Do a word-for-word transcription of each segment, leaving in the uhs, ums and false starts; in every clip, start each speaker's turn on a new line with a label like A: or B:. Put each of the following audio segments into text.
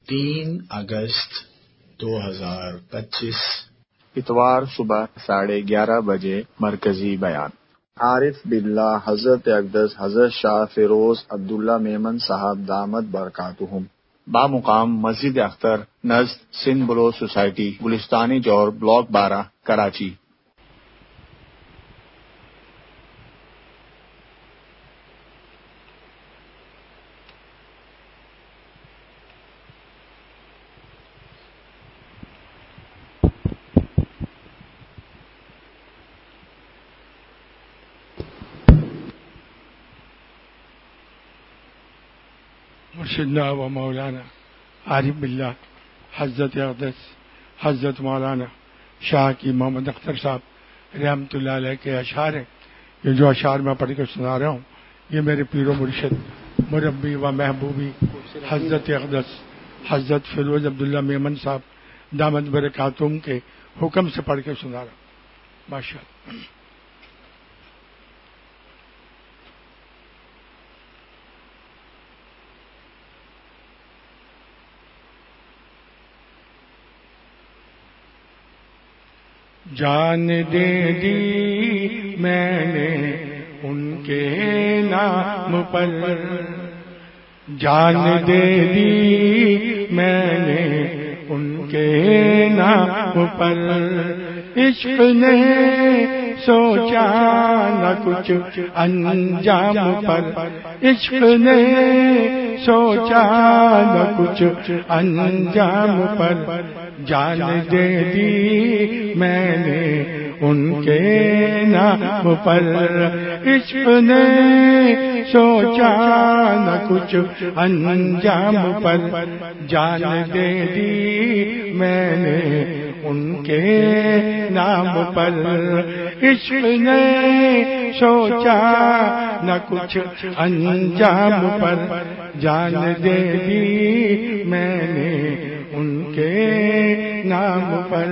A: تین اگست دو ہزار پچیس،
B: اتوار صبح ساڑھے گیارہ بجے مرکزی بیان۔ عارف باللہ حضرت اقدس حضرت شاہ فیروز عبداللہ میمن صاحب دامت برکاتہم، بامقام مسجد اختر نزد Sindh Baloch society Gulistan-e-Jauhar block بارہ کراچی۔
C: مرشدنا و مولانا عارف باللہ حضرت اقدس حضرت مولانا شاہ کی محمد اختر صاحب رحمۃ اللہ علیہ کے اشعار ہیں۔ یہ جو اشعار میں پڑھ کے سنا رہا ہوں یہ میرے پیر و مرشد مربی و محبوبی حضرت اقدس حضرت فیروز عبداللہ میمن صاحب دامت برکاتہم کے حکم سے پڑھ کے سنا رہا ہوں۔ ماشاء اللہ۔ جان دے دی میں نے ان کے نام پر، جان دے دی میں نے ان کے نام پر، عشق نے سوچا نہ کچھ انجام پر، عشق نے سوچا نہ کچھ انجام پر، جان دے دی میں نے ان کے نام پر، عشق نے سوچا نہ کچھ انجام پر، جان دے دی میں نے ان کے نام پر، عشق نے سوچا نہ کچھ انجام پر، جان دے دی میں نے ان کے نام پر۔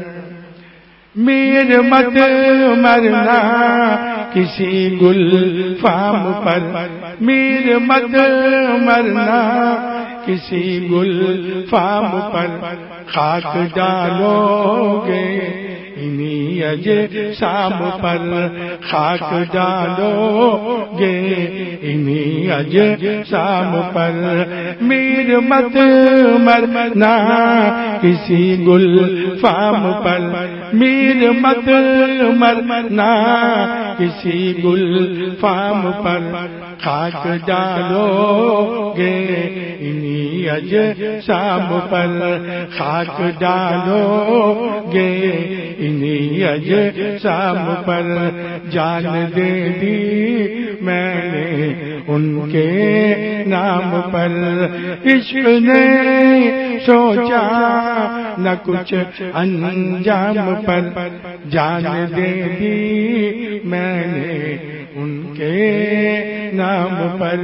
C: میر مت مرنا کسی گل فام پر، میر مت مرنا کسی گل فام پر، خاک ڈالو گے انہی اجسام پر، خاک ڈالو گے انہی اجسام پر، میر مت مرنا کسی گل فام پر، میر مت مرنا کسی گل فام پر، خاک ڈالو گے انہی اجسام پر، خاک ڈالو گے انہی اجسام پر، جان دے دی میں نے ان کے نام پر، عشق نے سوچا نہ کچھ انجام پر، جان دے دی میں نے ان کے نام پر،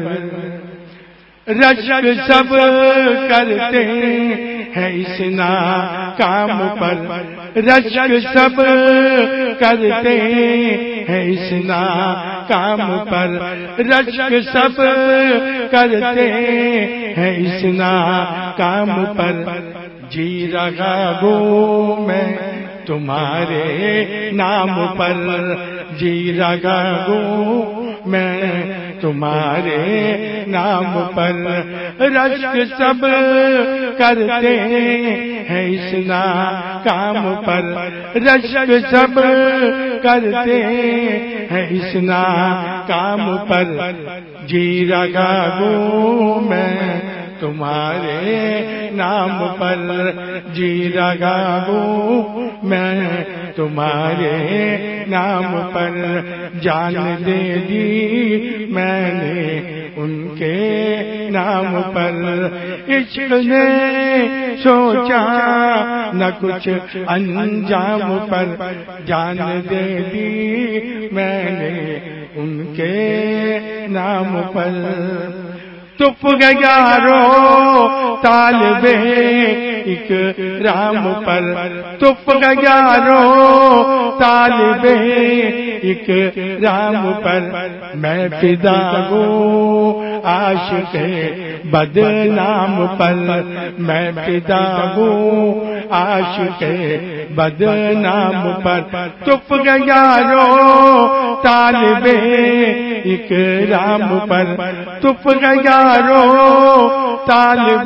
C: رشک سب کرتے ہیں اس ناکام پر، رشک سب کرتے ہیں اس ناکام پر، رشک سب کرتے ہیں اس ناکام پر، جی رہا ہوں میں تمہارے نام پر، جی رہا ہوں میں تمہارے نام پر، رشک سب کرتے ہیں اس ناکام پر، رشک سب کرتے ہیں اس ناکام پر، جی رہا ہوں میں تمہارے نام پر، جی رہا ہوں میں تمہارے نام پر، جان دے دی میں نے ان کے نام پر، عشق نے سوچا نہ کچھ انجام پر، جان دے دی میں نے ان کے نام پر، تپ گیا رو طالب اکرام پر، تپ گیا رو طالب اکرام پر، میں فدا ہوں عاشق بدنام پر میں فدا ہوں، عاشق بدنام پر تپ گیا رو طالب اکرام پر، تپ گیا رو طالب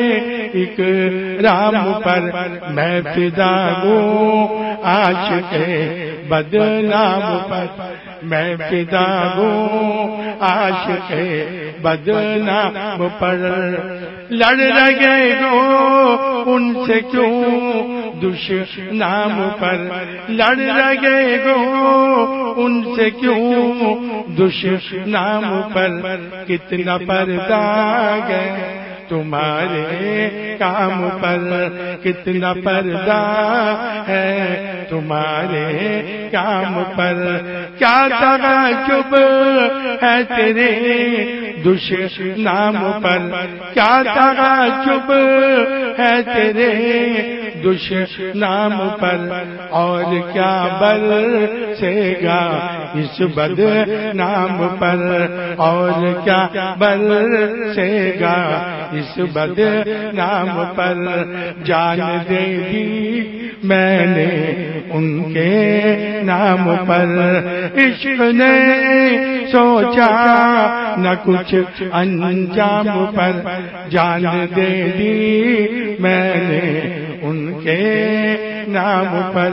C: اکرام پر میں فدا ہوں، عاشق بدنام پر میں فدا ہوں، عاشق بدنام پر لڑ رہے گو ان سے کیوں دشنام پر، لڑ رہے گو ان سے کیوں دشنام پر، کتنا پردہ ہے تمہارے کام پر، کتنا پردہ ہے تمہارے کام پر، کیا تعجب ہے تیرے دشنام پر، کیا تعجب ہے تیرے دشنام پر، اور کیا برسے گا اس بدنام پر، اور کیا برسے گا اس بدنام پر، جان دے دی میں نے ان کے نام پر، عشق نے سوچا نہ کچھ انجام پر، جان دے دی میں نے ان کے نام پر،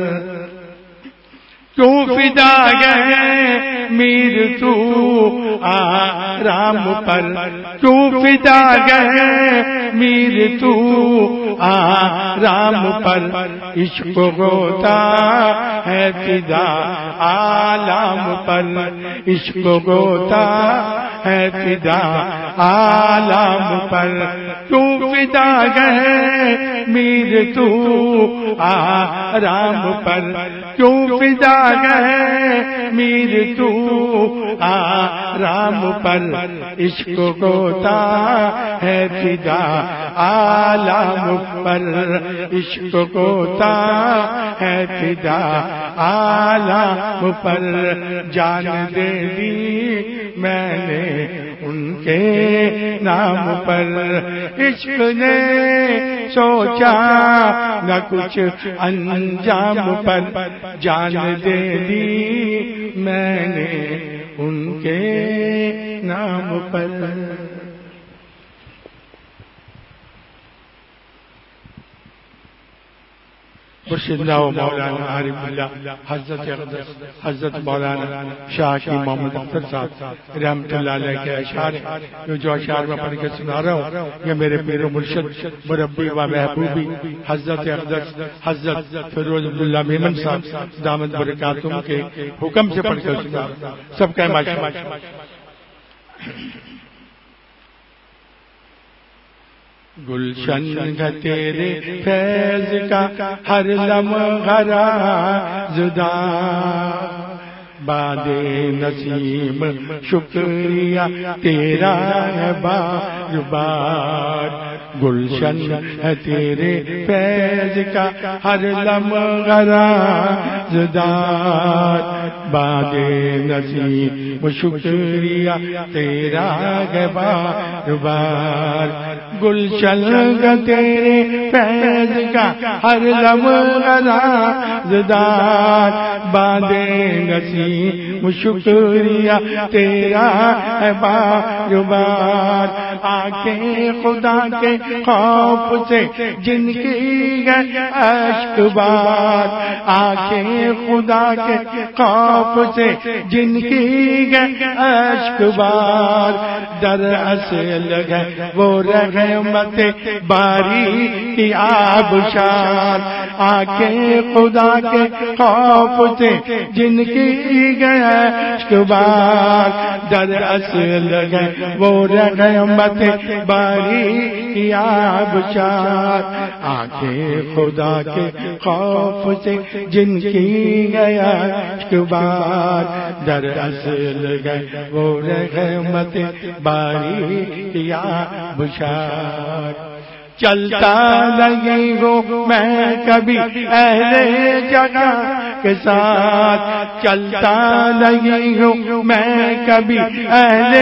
C: کیوں فدا گئے میر تو آرام پر، کیوں فدا گئے میر تو آرام پر، عشق ہوتا ہے فدا عالم پر، عشق ہوتا ہے فدا عالم پر، کیوں فدا گئے میر تو آرام پر، کیوں فدا گئے میر تو آرام پر، عشق ہوتا ہے فدا عالم پر، عشق ہوتا ہے فدا عالم پر، جان دے دی میں نے ان کے نام پر، عشق نے سوچا نہ کچھ انجام پر، جان دے دی میں نے ان کے نام پر۔ مرشدنا و مولانا عارف اللہ حضرت اقدس حضرت مولانا شاہ کی محمد اختر صاحب رحمت اللہ علیہ کے اشعار ہیں، جو اشعار میں پڑھ کے سنا رہا ہوں یہ میرے پیر و مرشد مربی و محبوبی حضرت اقدس حضرت فیروز عبداللہ میمن صاحب دامت برکاتہم کے حکم سے پڑھ کر سنا رہا ہوں، سب کا ماشاءاللہ۔ گلشن ہے تیرے فیض کا ہر لمحہ زدہ، باد نسیم شکریہ تیرا ہے بار بار، گلشن ہے تیرے فیض کا ہر لمحہ زدہ، باد نسیم شکریہ تیرا ہے بار بار، گلشن کا تیرے فیض کا ہر لمحہ زدار، باد نسیم شکریہ تیرا ہے بار بار، آنکھیں خدا کے خوف سے جن کی ہے اشک بار، آنکھیں خدا کے خوف سے جن کی ہے اشک بار، در اصل ہے وہ رحمت باری کی آبشار، آنکھیں خدا کے خوف سے جن کی گیا اشک بار، در اصل ہے وہ رحمت باری کی آبشار، آنکھیں خدا کے خوف سے جن کی گیا اشک بار، در اصل ہے وہ رحمت باری کی آبشار، چلتا نہیں ہوں میں کبھی اہل جگہ کے ساتھ، چلتا نہیں ہوں میں کبھی اہل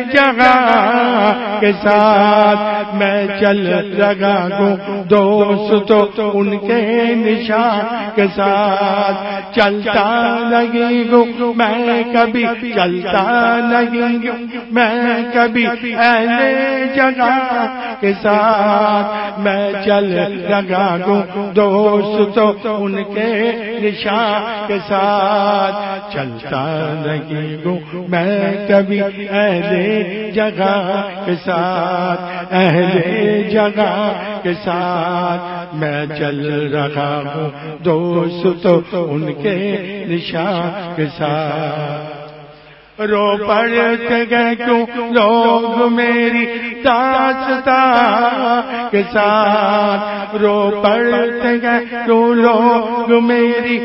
C: جگہ کے ساتھ میں چل لگا ہوں دوست تو ان کے نشان کے ساتھ چلتا نہیں ہوں میں کبھی چلتا نہیں ہوں میں کبھی اہل جگہ کے ساتھ میں چل لگا ہوں دوست تو ان کے نشان کے ساتھ چلتا نہیں ہوں میں کبھی اہل جگہ کے ساتھ اہل جگہ کے ساتھ میں چل رہا ہوں دوست تو ان کے نشان کے ساتھ رو پڑتے گئے کیوں لوگ میری داستان کے ساتھ رو پڑتے گئے کیوں لوگ میری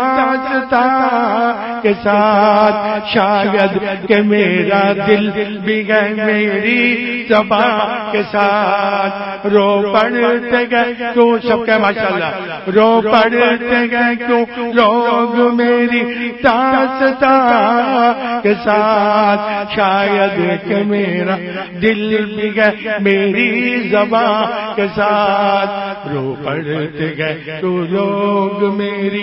C: داستان کے ساتھ شاید کہ میرا دل بھی گئے میری زبان کے ساتھ رو پڑتے گئے کیوں سب کے ماشاءاللہ رو پڑتے گئے کیوں لوگ میری داستان کے ساتھ شاید کہ میرا دل بھی گئے میری زبان کے ساتھ رو پڑتے گئے تو لوگ میری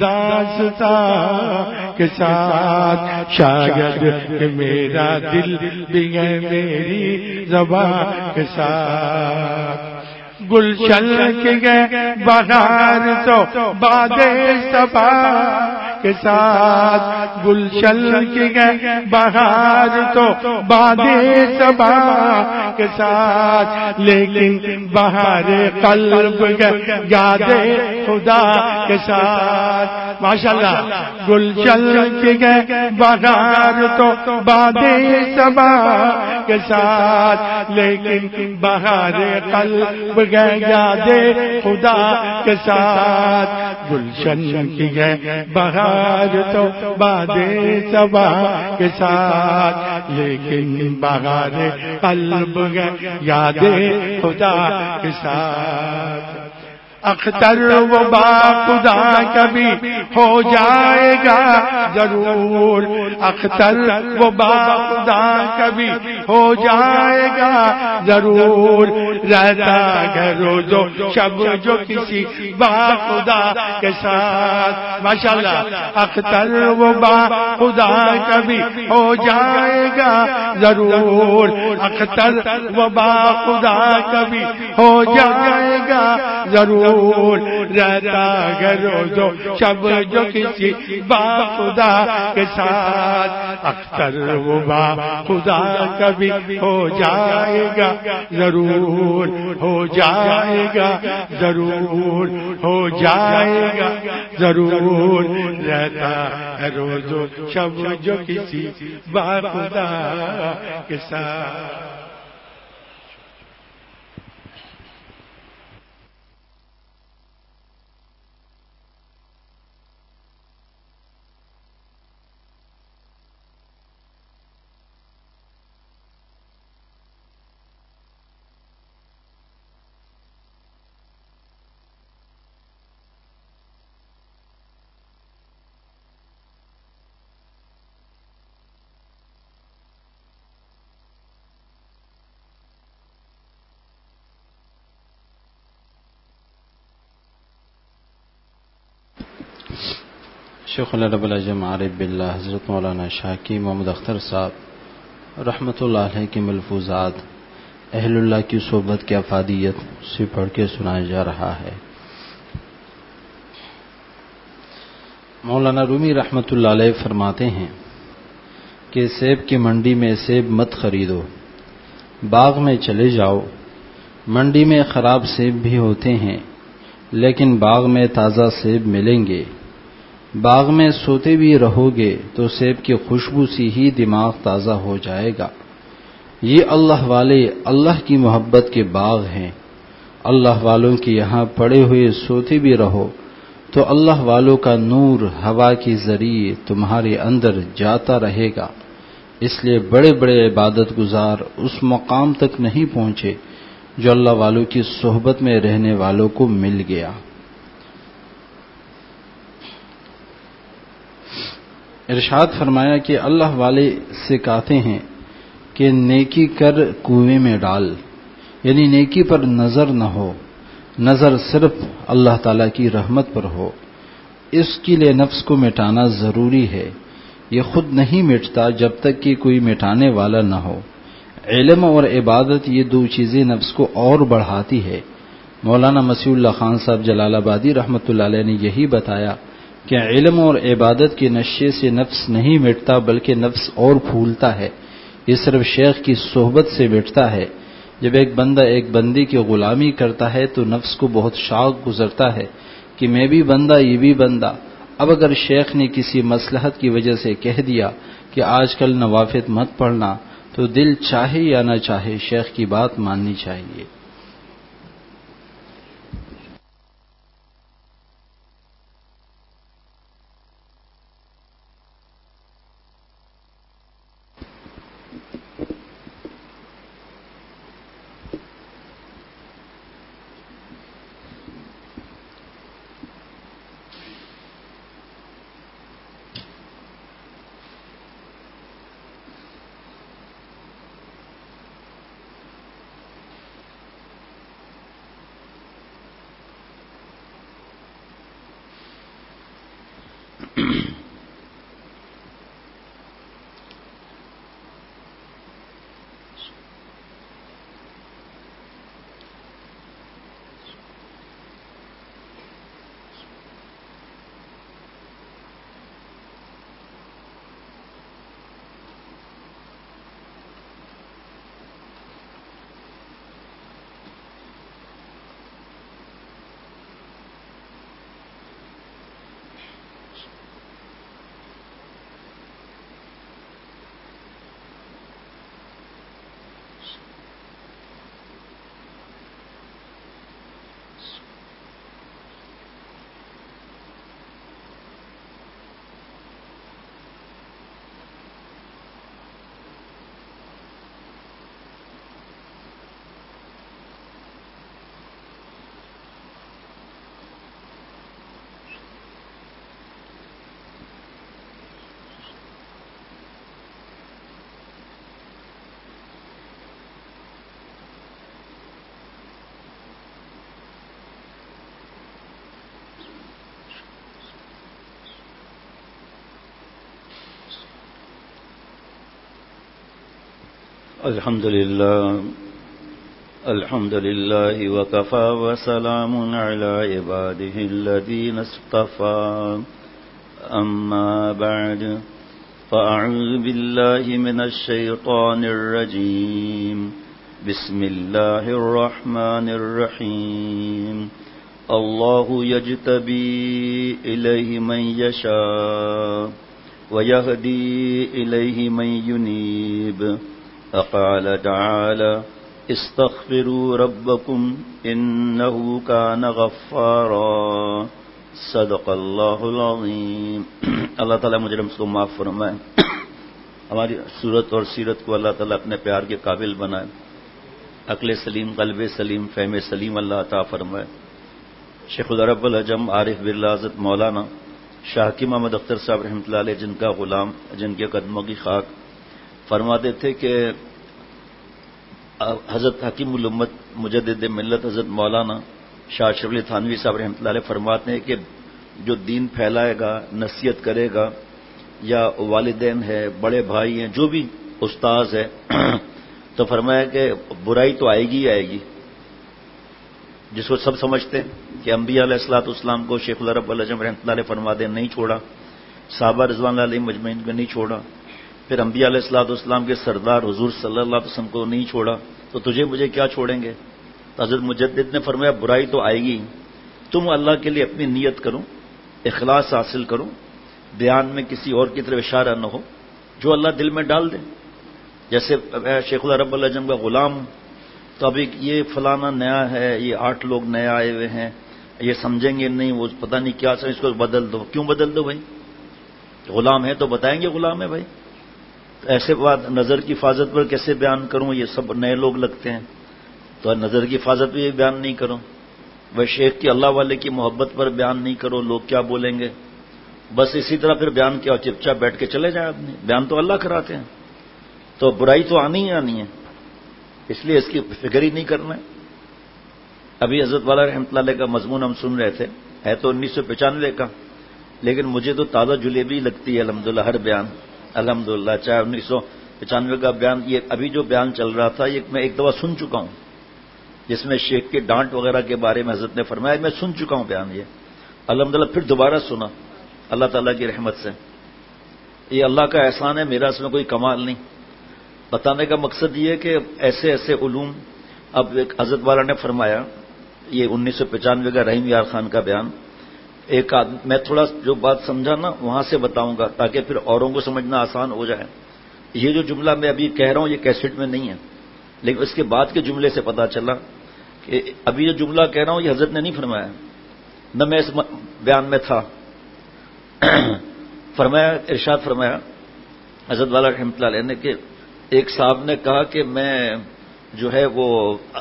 C: داستان کے ساتھ شاید کہ میرا دل بھی گئے میری زبان کے ساتھ گلشن کے گئے بہار تو باد صبا کے ساتھ گلشن کے گئے بہار تو باد صبا کے ساتھ لیکن بہار قلب گئے یاد خدا کے ساتھ ماشاءاللہ گلشن کے گئے بہار تو باد صبا کے ساتھ لیکن بہار قلب گئے یاد خدا کے ساتھ گلشن کی گئے بہار تو باد صبا کے ساتھ لیکن بہار قلب گئے یاد خدا کے ساتھ اختر وہ با خدا کبھی ہو جائے گا ضرور اختر وہ با خدا کبھی ہو جائے گا ضرور رہتا ہے روز و شب جو کسی با خدا کے ساتھ ماشاءاللہ اختر وہ با خدا کبھی ہو جائے گا ضرور اختر وہ با خدا کبھی ہو جائے گا ضرور رہتا ہے روز و شب جو کسی با خدا کے ساتھ اختر وہ با خدا کبھی ہو جائے گا ضرور ہو جائے گا ضرور ہو جائے گا ضرور رہتا ہے روز و شب جو کسی با خدا کے ساتھ
D: شیخ اللہ رب العجم عارف باللہ حضرت مولانا شاکی محمد اختر صاحب رحمۃ اللہ علیہ کے ملفوظات اہل اللہ کی صحبت کی افادیت سے پڑھ کے سنایا جا رہا ہے۔ مولانا رومی رحمۃ اللہ علیہ فرماتے ہیں کہ سیب کی منڈی میں سیب مت خریدو، باغ میں چلے جاؤ، منڈی میں خراب سیب بھی ہوتے ہیں لیکن باغ میں تازہ سیب ملیں گے۔ باغ میں سوتے بھی رہو گے تو سیب کی خوشبو سے ہی دماغ تازہ ہو جائے گا۔ یہ اللہ والے اللہ کی محبت کے باغ ہیں۔ اللہ والوں کے یہاں پڑے ہوئے سوتے بھی رہو تو اللہ والوں کا نور ہوا کے ذریعے تمہارے اندر جاتا رہے گا۔ اس لیے بڑے بڑے عبادت گزار اس مقام تک نہیں پہنچے جو اللہ والوں کی صحبت میں رہنے والوں کو مل گیا۔ ارشاد فرمایا کہ اللہ والے سے کہتے ہیں کہ نیکی کر کنویں میں ڈال، یعنی نیکی پر نظر نہ ہو، نظر صرف اللہ تعالیٰ کی رحمت پر ہو۔ اس کے لیے نفس کو مٹانا ضروری ہے، یہ خود نہیں مٹتا جب تک کہ کوئی مٹانے والا نہ ہو۔ علم اور عبادت یہ دو چیزیں نفس کو اور بڑھاتی ہے۔ مولانا مسیح اللہ خان صاحب جلال آبادی رحمۃ اللہ علیہ نے یہی بتایا کہ علم اور عبادت کے نشے سے نفس نہیں مٹتا بلکہ نفس اور پھولتا ہے، یہ صرف شیخ کی صحبت سے مٹتا ہے۔ جب ایک بندہ ایک بندی کی غلامی کرتا ہے تو نفس کو بہت شوق گزرتا ہے کہ میں بھی بندہ یہ بھی بندہ۔ اب اگر شیخ نے کسی مصلحت کی وجہ سے کہہ دیا کہ آج کل نوافل مت پڑھنا، تو دل چاہے یا نہ چاہے شیخ کی بات ماننی چاہیے۔
E: الحمد لله الحمد لله وكفى وسلام على عباده الذين اصطفى أما بعد فأعوذ بالله من الشيطان الرجيم بسم الله الرحمن الرحيم الله يجتبي إليه من يشاء ويهدي إليه من ينيب فقال تعالى استغفروا ربكم إنه كان غفارا صدق اللہ العظیم۔ اللہ تعالیٰ مجھے ہم کو معاف فرمائے، ہماری صورت اور سیرت کو اللہ تعالیٰ اپنے پیار کے قابل بنائے، عقل سلیم، قلب سلیم، فہم سلیم اللہ عطا فرمائے۔ شیخ العرب العجم عارف باللہ حضرت مولانا شاہ کی محمد اختر صاحب رحمۃ اللہ علیہ، جن کا غلام، جن کے قدموں کی خاک، فرماتے تھے کہ حضرت حکیم الامت مجدد ملت حضرت مولانا شاہ اشرف علی تھانوی صاحب رحمۃ اللہ علیہ فرماتے ہیں کہ جو دین پھیلائے گا، نصیحت کرے گا، یا والدین ہے، بڑے بھائی ہیں، جو بھی استاذ ہے، تو فرمایا کہ برائی تو آئے گی ہی آئے گی، جس کو سب سمجھتے ہیں کہ انبیاء علیہ الصلوۃ والسلام کو شیخ العرب العجم رحمۃ اللہ علیہ فرماتے ہیں نہیں چھوڑا، صحابہ رضوان اللہ علیہم مجمعین کو نہیں چھوڑا، پھر انبیاء علیہ الصلوۃ والسلام کے سردار حضور صلی اللہ علیہ وسلم کو نہیں چھوڑا، تو تجھے مجھے کیا چھوڑیں گے؟ تو حضرت مجدد نے فرمایا برائی تو آئے گی، تم اللہ کے لیے اپنی نیت کرو، اخلاص حاصل کرو، بیان میں کسی اور کی طرف اشارہ نہ ہو، جو اللہ دل میں ڈال دے۔ جیسے شیخ العرب العجم کا غلام، تو ابھی یہ فلانا نیا ہے، یہ آٹھ لوگ نئے آئے ہوئے ہیں، یہ سمجھیں گے نہیں، وہ پتہ نہیں کیا سمجھ، اس کو بدل دو۔ کیوں بدل دو بھائی؟ غلام ہے تو بتائیں گے غلام ہے بھائی۔ ایسے بات نظر کی حفاظت پر کیسے بیان کروں، یہ سب نئے لوگ لگتے ہیں، تو نظر کی حفاظت پہ یہ بیان نہیں کرو، وہ شیخ کی اللہ والے کی محبت پر بیان نہیں کرو، لوگ کیا بولیں گے، بس اسی طرح پھر بیان کیا، چپ چاپ بیٹھ کے چلے جائیں آدمی، بیان تو اللہ کراتے ہیں۔ تو برائی تو آنی ہی آنی ہے، اس لیے اس کی فکر ہی نہیں کرنا ہے۔ ابھی حضرت والا رحمۃ اللہ علیہ کا مضمون ہم سن رہے تھے، ہے تو انیس سو پچانوے کا، لیکن مجھے تو تازہ جلیبی لگتی ہے الحمدللہ ہر بیان، الحمدللہ چاہے انیس سو پچانوے کا بیان، یہ ابھی جو بیان چل رہا تھا یہ میں ایک دفعہ سن چکا ہوں، جس میں شیخ کے ڈانٹ وغیرہ کے بارے میں حضرت نے فرمایا، میں سن چکا ہوں بیان یہ، الحمدللہ پھر دوبارہ سنا اللہ تعالیٰ کی رحمت سے۔ یہ اللہ کا احسان ہے، میرا اس میں کوئی کمال نہیں۔ بتانے کا مقصد یہ ہے کہ ایسے ایسے علوم، اب ایک حضرت والا نے فرمایا، یہ انیس سو پچانوے کا رحیم یار خان کا بیان، ایک آدمی، میں تھوڑا جو بات سمجھا نا وہاں سے بتاؤں گا تاکہ پھر اوروں کو سمجھنا آسان ہو جائے۔ یہ جو جملہ میں ابھی کہہ رہا ہوں یہ کیسٹ میں نہیں ہے، لیکن اس کے بعد کے جملے سے پتا چلا کہ ابھی جو جملہ کہہ رہا ہوں یہ حضرت نے نہیں فرمایا، نہ میں اس بیان میں تھا۔ فرمایا، ارشاد فرمایا حضرت والا رحمۃ اللہ علیہ نے کہ ایک صاحب نے کہا کہ میں جو ہے وہ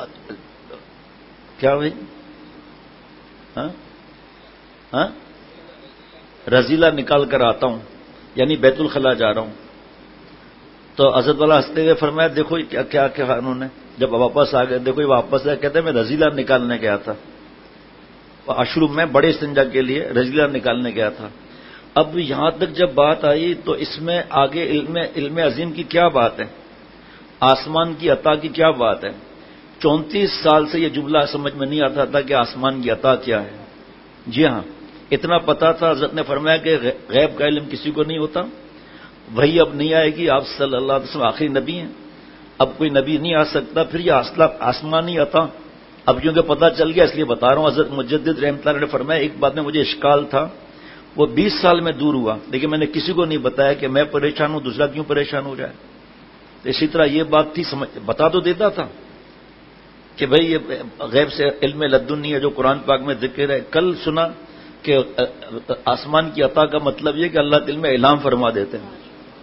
E: کیا بھائی ہاں ہاں رزیلہ نکال کر آتا ہوں، یعنی بیت الخلا جا رہا ہوں۔ تو حضرت والا ہنستے ہوئے فرمایا، دیکھو کیا کیا کہا انہوں نے، جب واپس آ گئے، دیکھو یہ واپس آئے، کہتے ہیں میں رزیلہ نکالنے گیا تھا، اشرب میں بڑے استنجا کے لیے رزیلہ نکالنے گیا تھا۔ اب یہاں تک جب بات آئی تو اس میں آگے علم علم عظیم کی کیا بات ہے، آسمان کی عطا کی کیا بات ہے۔ چونتیس سال سے یہ جملہ سمجھ میں نہیں آتا تھا کہ آسمان کی عطا کیا ہے۔ جی ہاں، اتنا پتا تھا، حضرت نے فرمایا کہ غیب کا علم کسی کو نہیں ہوتا، وہی اب نہیں آئے گی، آپ صلی اللہ علیہ وسلم آخری نبی ہیں، اب کوئی نبی نہیں آ سکتا، پھر یہ آسمانی عطا اب کیونکہ پتہ چل گیا اس لیے بتا رہا ہوں۔ حضرت مجدد رحمۃ اللہ نے فرمایا، ایک بات میں مجھے اشکال تھا، وہ بیس سال میں دور ہوا، لیکن میں نے کسی کو نہیں بتایا کہ میں پریشان ہوں، دوسرا کیوں پریشان ہو جائے۔ اسی طرح یہ بات تھی، سمجھ بتا تو دیتا تھا کہ بھئی یہ غیب سے علم لدنی ہے جو قرآن پاک میں ذکر ہے۔ کل سنا کہ آسمان کی عطا کا مطلب یہ کہ اللہ دل میں اعلان فرما دیتے ہیں،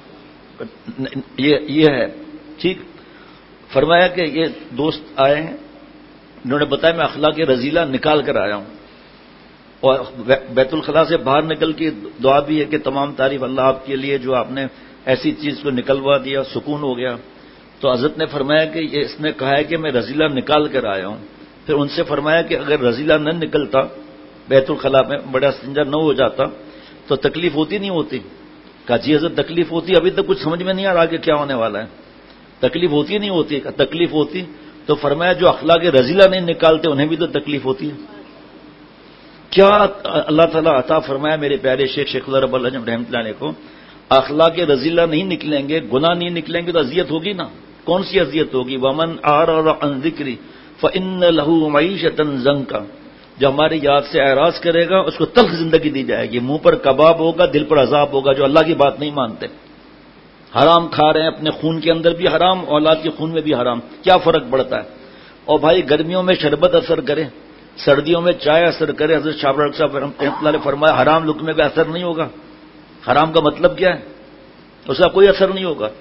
E: یہ یہ ہے ٹھیک۔ فرمایا کہ یہ دوست آئے ہیں، انہوں نے بتایا میں اخلاق رزیلہ نکال کر آیا ہوں، اور بیت الخلا سے باہر نکل کے دعا بھی ہے کہ تمام تعریف اللہ آپ کے لیے جو آپ نے ایسی چیز کو نکلوا دیا، سکون ہو گیا۔ تو حضرت نے فرمایا کہ یہ اس نے کہا ہے کہ میں رزیلہ نکال کر آیا ہوں۔ پھر ان سے فرمایا کہ اگر رزیلہ نہ نکلتا، بیت الخلا میں بڑا استنجا نہ ہو جاتا تو تکلیف ہوتی نہیں ہوتی؟ کہا جی حضرت تکلیف ہوتی، ابھی تک کچھ سمجھ میں نہیں آ رہا کہ کیا ہونے والا ہے، تکلیف ہوتی نہیں ہوتی؟ تکلیف ہوتی تو فرمایا جو اخلاق رزیلہ نہیں نکالتے انہیں بھی تو تکلیف ہوتی ہے۔ کیا اللہ تعالیٰ عطا فرمایا میرے پیارے شیخ شیخ اللہ رب العجم رحمۃ اللہ علیہ کو، اخلاق رزیلہ نہیں نکلیں گے، گناہ نہیں نکلیں گے تو اذیت ہوگی نا۔ کون سی اذیت ہوگی؟ ومن اعرض عن ذکری فان له معیشۃ ضنکا، جو ہماری یاد سے اعراض کرے گا اس کو تلخ زندگی دی جائے گی، منہ پر کباب ہوگا، دل پر عذاب ہوگا، جو اللہ کی بات نہیں مانتے، حرام کھا رہے ہیں، اپنے خون کے اندر بھی حرام، اولاد کے خون میں بھی حرام، کیا فرق پڑتا ہے؟ اور بھائی گرمیوں میں شربت اثر کرے، سردیوں میں چائے اثر کرے، حضرت شاہ رخ صاحب رحمۃ اللہ نے فرمایا حرام لقمے کا اثر نہیں ہوگا۔ حرام کا مطلب کیا ہے؟ اس کا کوئی اثر نہیں ہوگا۔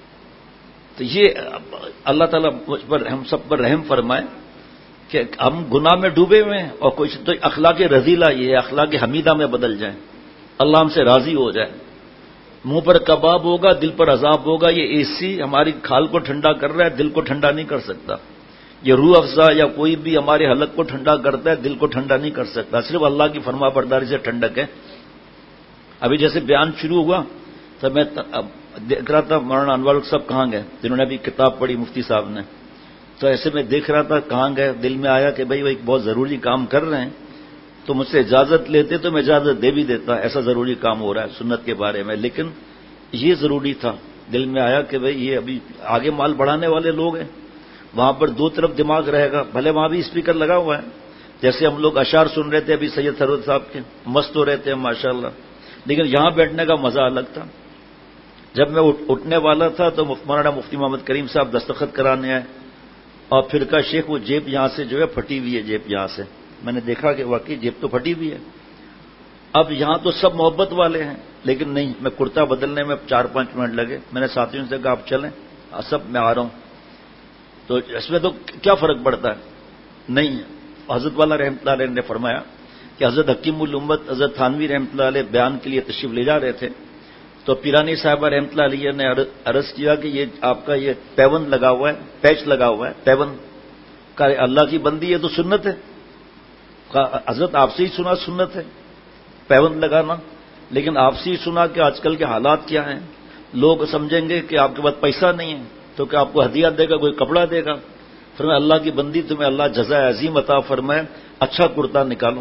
E: تو یہ اللہ تعالیٰ مجھ پر ہم سب پر رحم فرمائے کہ ہم گناہ میں ڈوبے ہوئے ہیں، اور کوئی تو اخلاق رذیلہ یہ ہے، اخلاق حمیدہ میں بدل جائیں، اللہ ہم سے راضی ہو جائے۔ منہ پر کباب ہوگا، دل پر عذاب ہوگا، یہ اے سی ہماری کھال کو ٹھنڈا کر رہا ہے، دل کو ٹھنڈا نہیں کر سکتا۔ یہ روح افزا یا کوئی بھی ہمارے حلق کو ٹھنڈا کرتا ہے، دل کو ٹھنڈا نہیں کر سکتا، صرف اللہ کی فرما برداری سے ٹھنڈک ہے۔ ابھی جیسے بیان شروع ہوا تو میں دیکھ رہا تھا مولانا انوار صاحب کہاں گئے، جنہوں نے ابھی کتاب پڑھی مفتی صاحب نے، تو ایسے میں دیکھ رہا تھا کہاں گئے، دل میں آیا کہ بھائی وہ ایک بہت ضروری کام کر رہے ہیں، تو مجھ سے اجازت لیتے تو میں اجازت دے بھی دیتا، ایسا ضروری کام ہو رہا ہے سنت کے بارے میں، لیکن یہ ضروری تھا۔ دل میں آیا کہ بھائی یہ ابھی آگے مال بڑھانے والے لوگ ہیں، وہاں پر دو طرف دماغ رہے گا، بھلے وہاں بھی اسپیکر لگا ہوا ہے، جیسے ہم لوگ اشعار سن رہے تھے ابھی سید ثروت صاحب کے، مست ہو رہے تھے ماشاءاللہ، لیکن یہاں بیٹھنے کا مزہ الگ تھا۔ جب میں اٹھنے والا تھا تو مولانا مفتی محمد کریم صاحب دستخط کرانے آئے، اور پھر کا شیخ وہ جیب یہاں سے جو ہے پھٹی ہوئی ہے، جیب یہاں سے میں نے دیکھا کہ واقعی جیب تو پھٹی ہوئی ہے۔ اب یہاں تو سب محبت والے ہیں، لیکن نہیں، میں کرتا بدلنے میں چار پانچ منٹ لگے، میں نے ساتھیوں سے کہا آپ چلیں، سب میں آ رہا ہوں، تو اس میں تو کیا فرق پڑتا ہے؟ نہیں۔ حضرت والا رحمۃ اللہ علیہ نے فرمایا کہ حضرت حکیم الامت حضرت تھانوی رحمۃ اللہ علیہ بیان کے لیے تشریف لے جا رہے تھے، تو پیرانی صاحبہ رحمۃ اللہ علیہ نے عرض کیا کہ یہ آپ کا یہ پیون لگا ہوا ہے، پیچ لگا ہوا ہے، پیون کا اللہ کی بندی ہے تو سنت ہے. حضرت آپ سے ہی سنا سنت ہے پیون لگانا، لیکن آپ سے ہی سنا کہ آج کل کے حالات کیا ہیں. لوگ سمجھیں گے کہ آپ کے پاس پیسہ نہیں ہے تو کہ آپ کو ہدیہ دے گا، کوئی کپڑا دے گا. فرمایا اللہ کی بندی تمہیں اللہ جزائے عظیم عطا فرمائے، اچھا کرتا نکالو.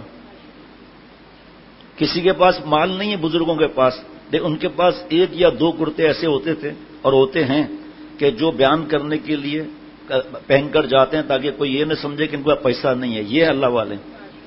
E: کسی کے پاس مال نہیں ہے بزرگوں کے پاس، لیکن ان کے پاس ایک یا دو کرتے ایسے ہوتے تھے اور ہوتے ہیں کہ جو بیان کرنے کے لیے پہن کر جاتے ہیں تاکہ کوئی یہ نہ سمجھے کہ ان کے پاس پیسہ نہیں ہے. یہ اللہ والے،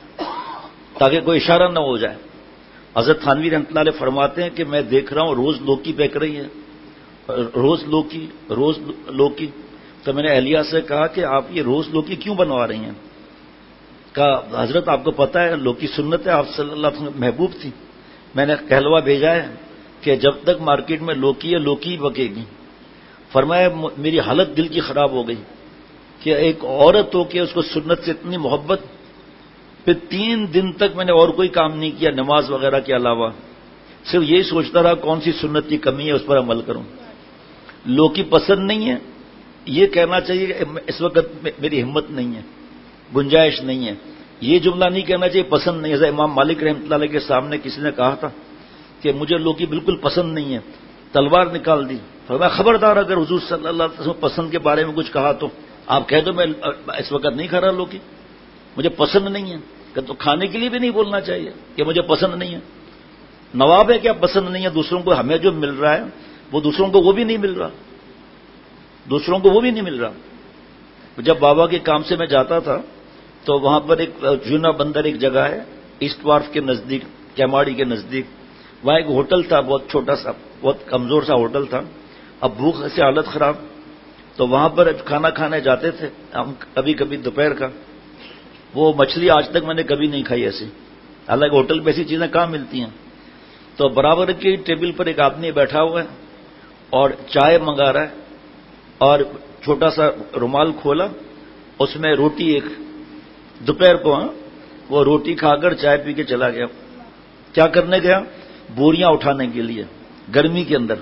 E: تاکہ کوئی اشارہ نہ ہو جائے. حضرت تھانوی رحمۃ اللہ علیہ فرماتے ہیں کہ میں دیکھ رہا ہوں روز لوکی پھینک رہی ہے، روز لوکی روز لوکی. تو میں نے اہلیہ سے کہا کہ آپ یہ روز لوکی کیوں بنوا رہی ہیں؟ کہا حضرت آپ کو پتا ہے لوکی سنت ہے، آپ صلی اللہ علیہ وسلم محبوب تھی. میں نے کہلوا بھیجا ہے کہ جب تک مارکیٹ میں لوکی ہے لوکی بکے گی. فرمایا میری حالت دل کی خراب ہو گئی کہ ایک عورت ہو کے اس کو سنت سے اتنی محبت. پھر تین دن تک میں نے اور کوئی کام نہیں کیا نماز وغیرہ کے علاوہ، صرف یہی سوچتا رہا کون سی سنت کی کمی ہے اس پر عمل کروں. لوکی پسند نہیں ہے یہ کہنا چاہیے کہ اس وقت میری ہمت نہیں ہے، گنجائش نہیں ہے. یہ جملہ نہیں کہنا چاہیے پسند نہیں ہے. امام مالک رحمۃ اللہ علیہ کے سامنے کسی نے کہا تھا کہ مجھے لوکی بالکل پسند نہیں ہے، تلوار نکال دی. فرمایا خبردار اگر حضور صلی اللہ علیہ وسلم پسند کے بارے میں کچھ کہا تو آپ کہہ دو میں اس وقت نہیں کھا رہا لوکی، مجھے پسند نہیں ہے. کہ تو کھانے کے لیے بھی نہیں بولنا چاہیے کہ مجھے پسند نہیں ہے. نواب ہے کیا پسند نہیں ہے؟ دوسروں کو ہمیں جو مل رہا ہے وہ دوسروں کو وہ بھی نہیں مل رہا، دوسروں کو وہ بھی نہیں مل رہا. جب بابا کے کام سے میں جاتا تھا تو وہاں پر ایک جونا بندر ایک جگہ ہے ایسٹ وارف کے نزدیک، کیماڑی کے نزدیک. وہاں ایک ہوٹل تھا بہت چھوٹا سا، بہت کمزور سا ہوٹل تھا. اب بھوک سے حالت خراب، تو وہاں پر کھانا کھانے جاتے تھے ہم کبھی کبھی دوپہر کا. وہ مچھلی آج تک میں نے کبھی نہیں کھائی ایسی، حالانکہ ہوٹل پہ ایسی چیزیں کہاں ملتی ہیں. تو برابر کی ٹیبل پر ایک آدمی بیٹھا ہوا ہے اور چائے منگا رہا ہے اور چھوٹا سا رومال کھولا، اس میں روٹی ایک. دوپہر کو ہاں وہ روٹی کھا کر چائے پی کے چلا گیا. کیا کرنے گیا؟ بوریاں اٹھانے کے لیے گرمی کے اندر.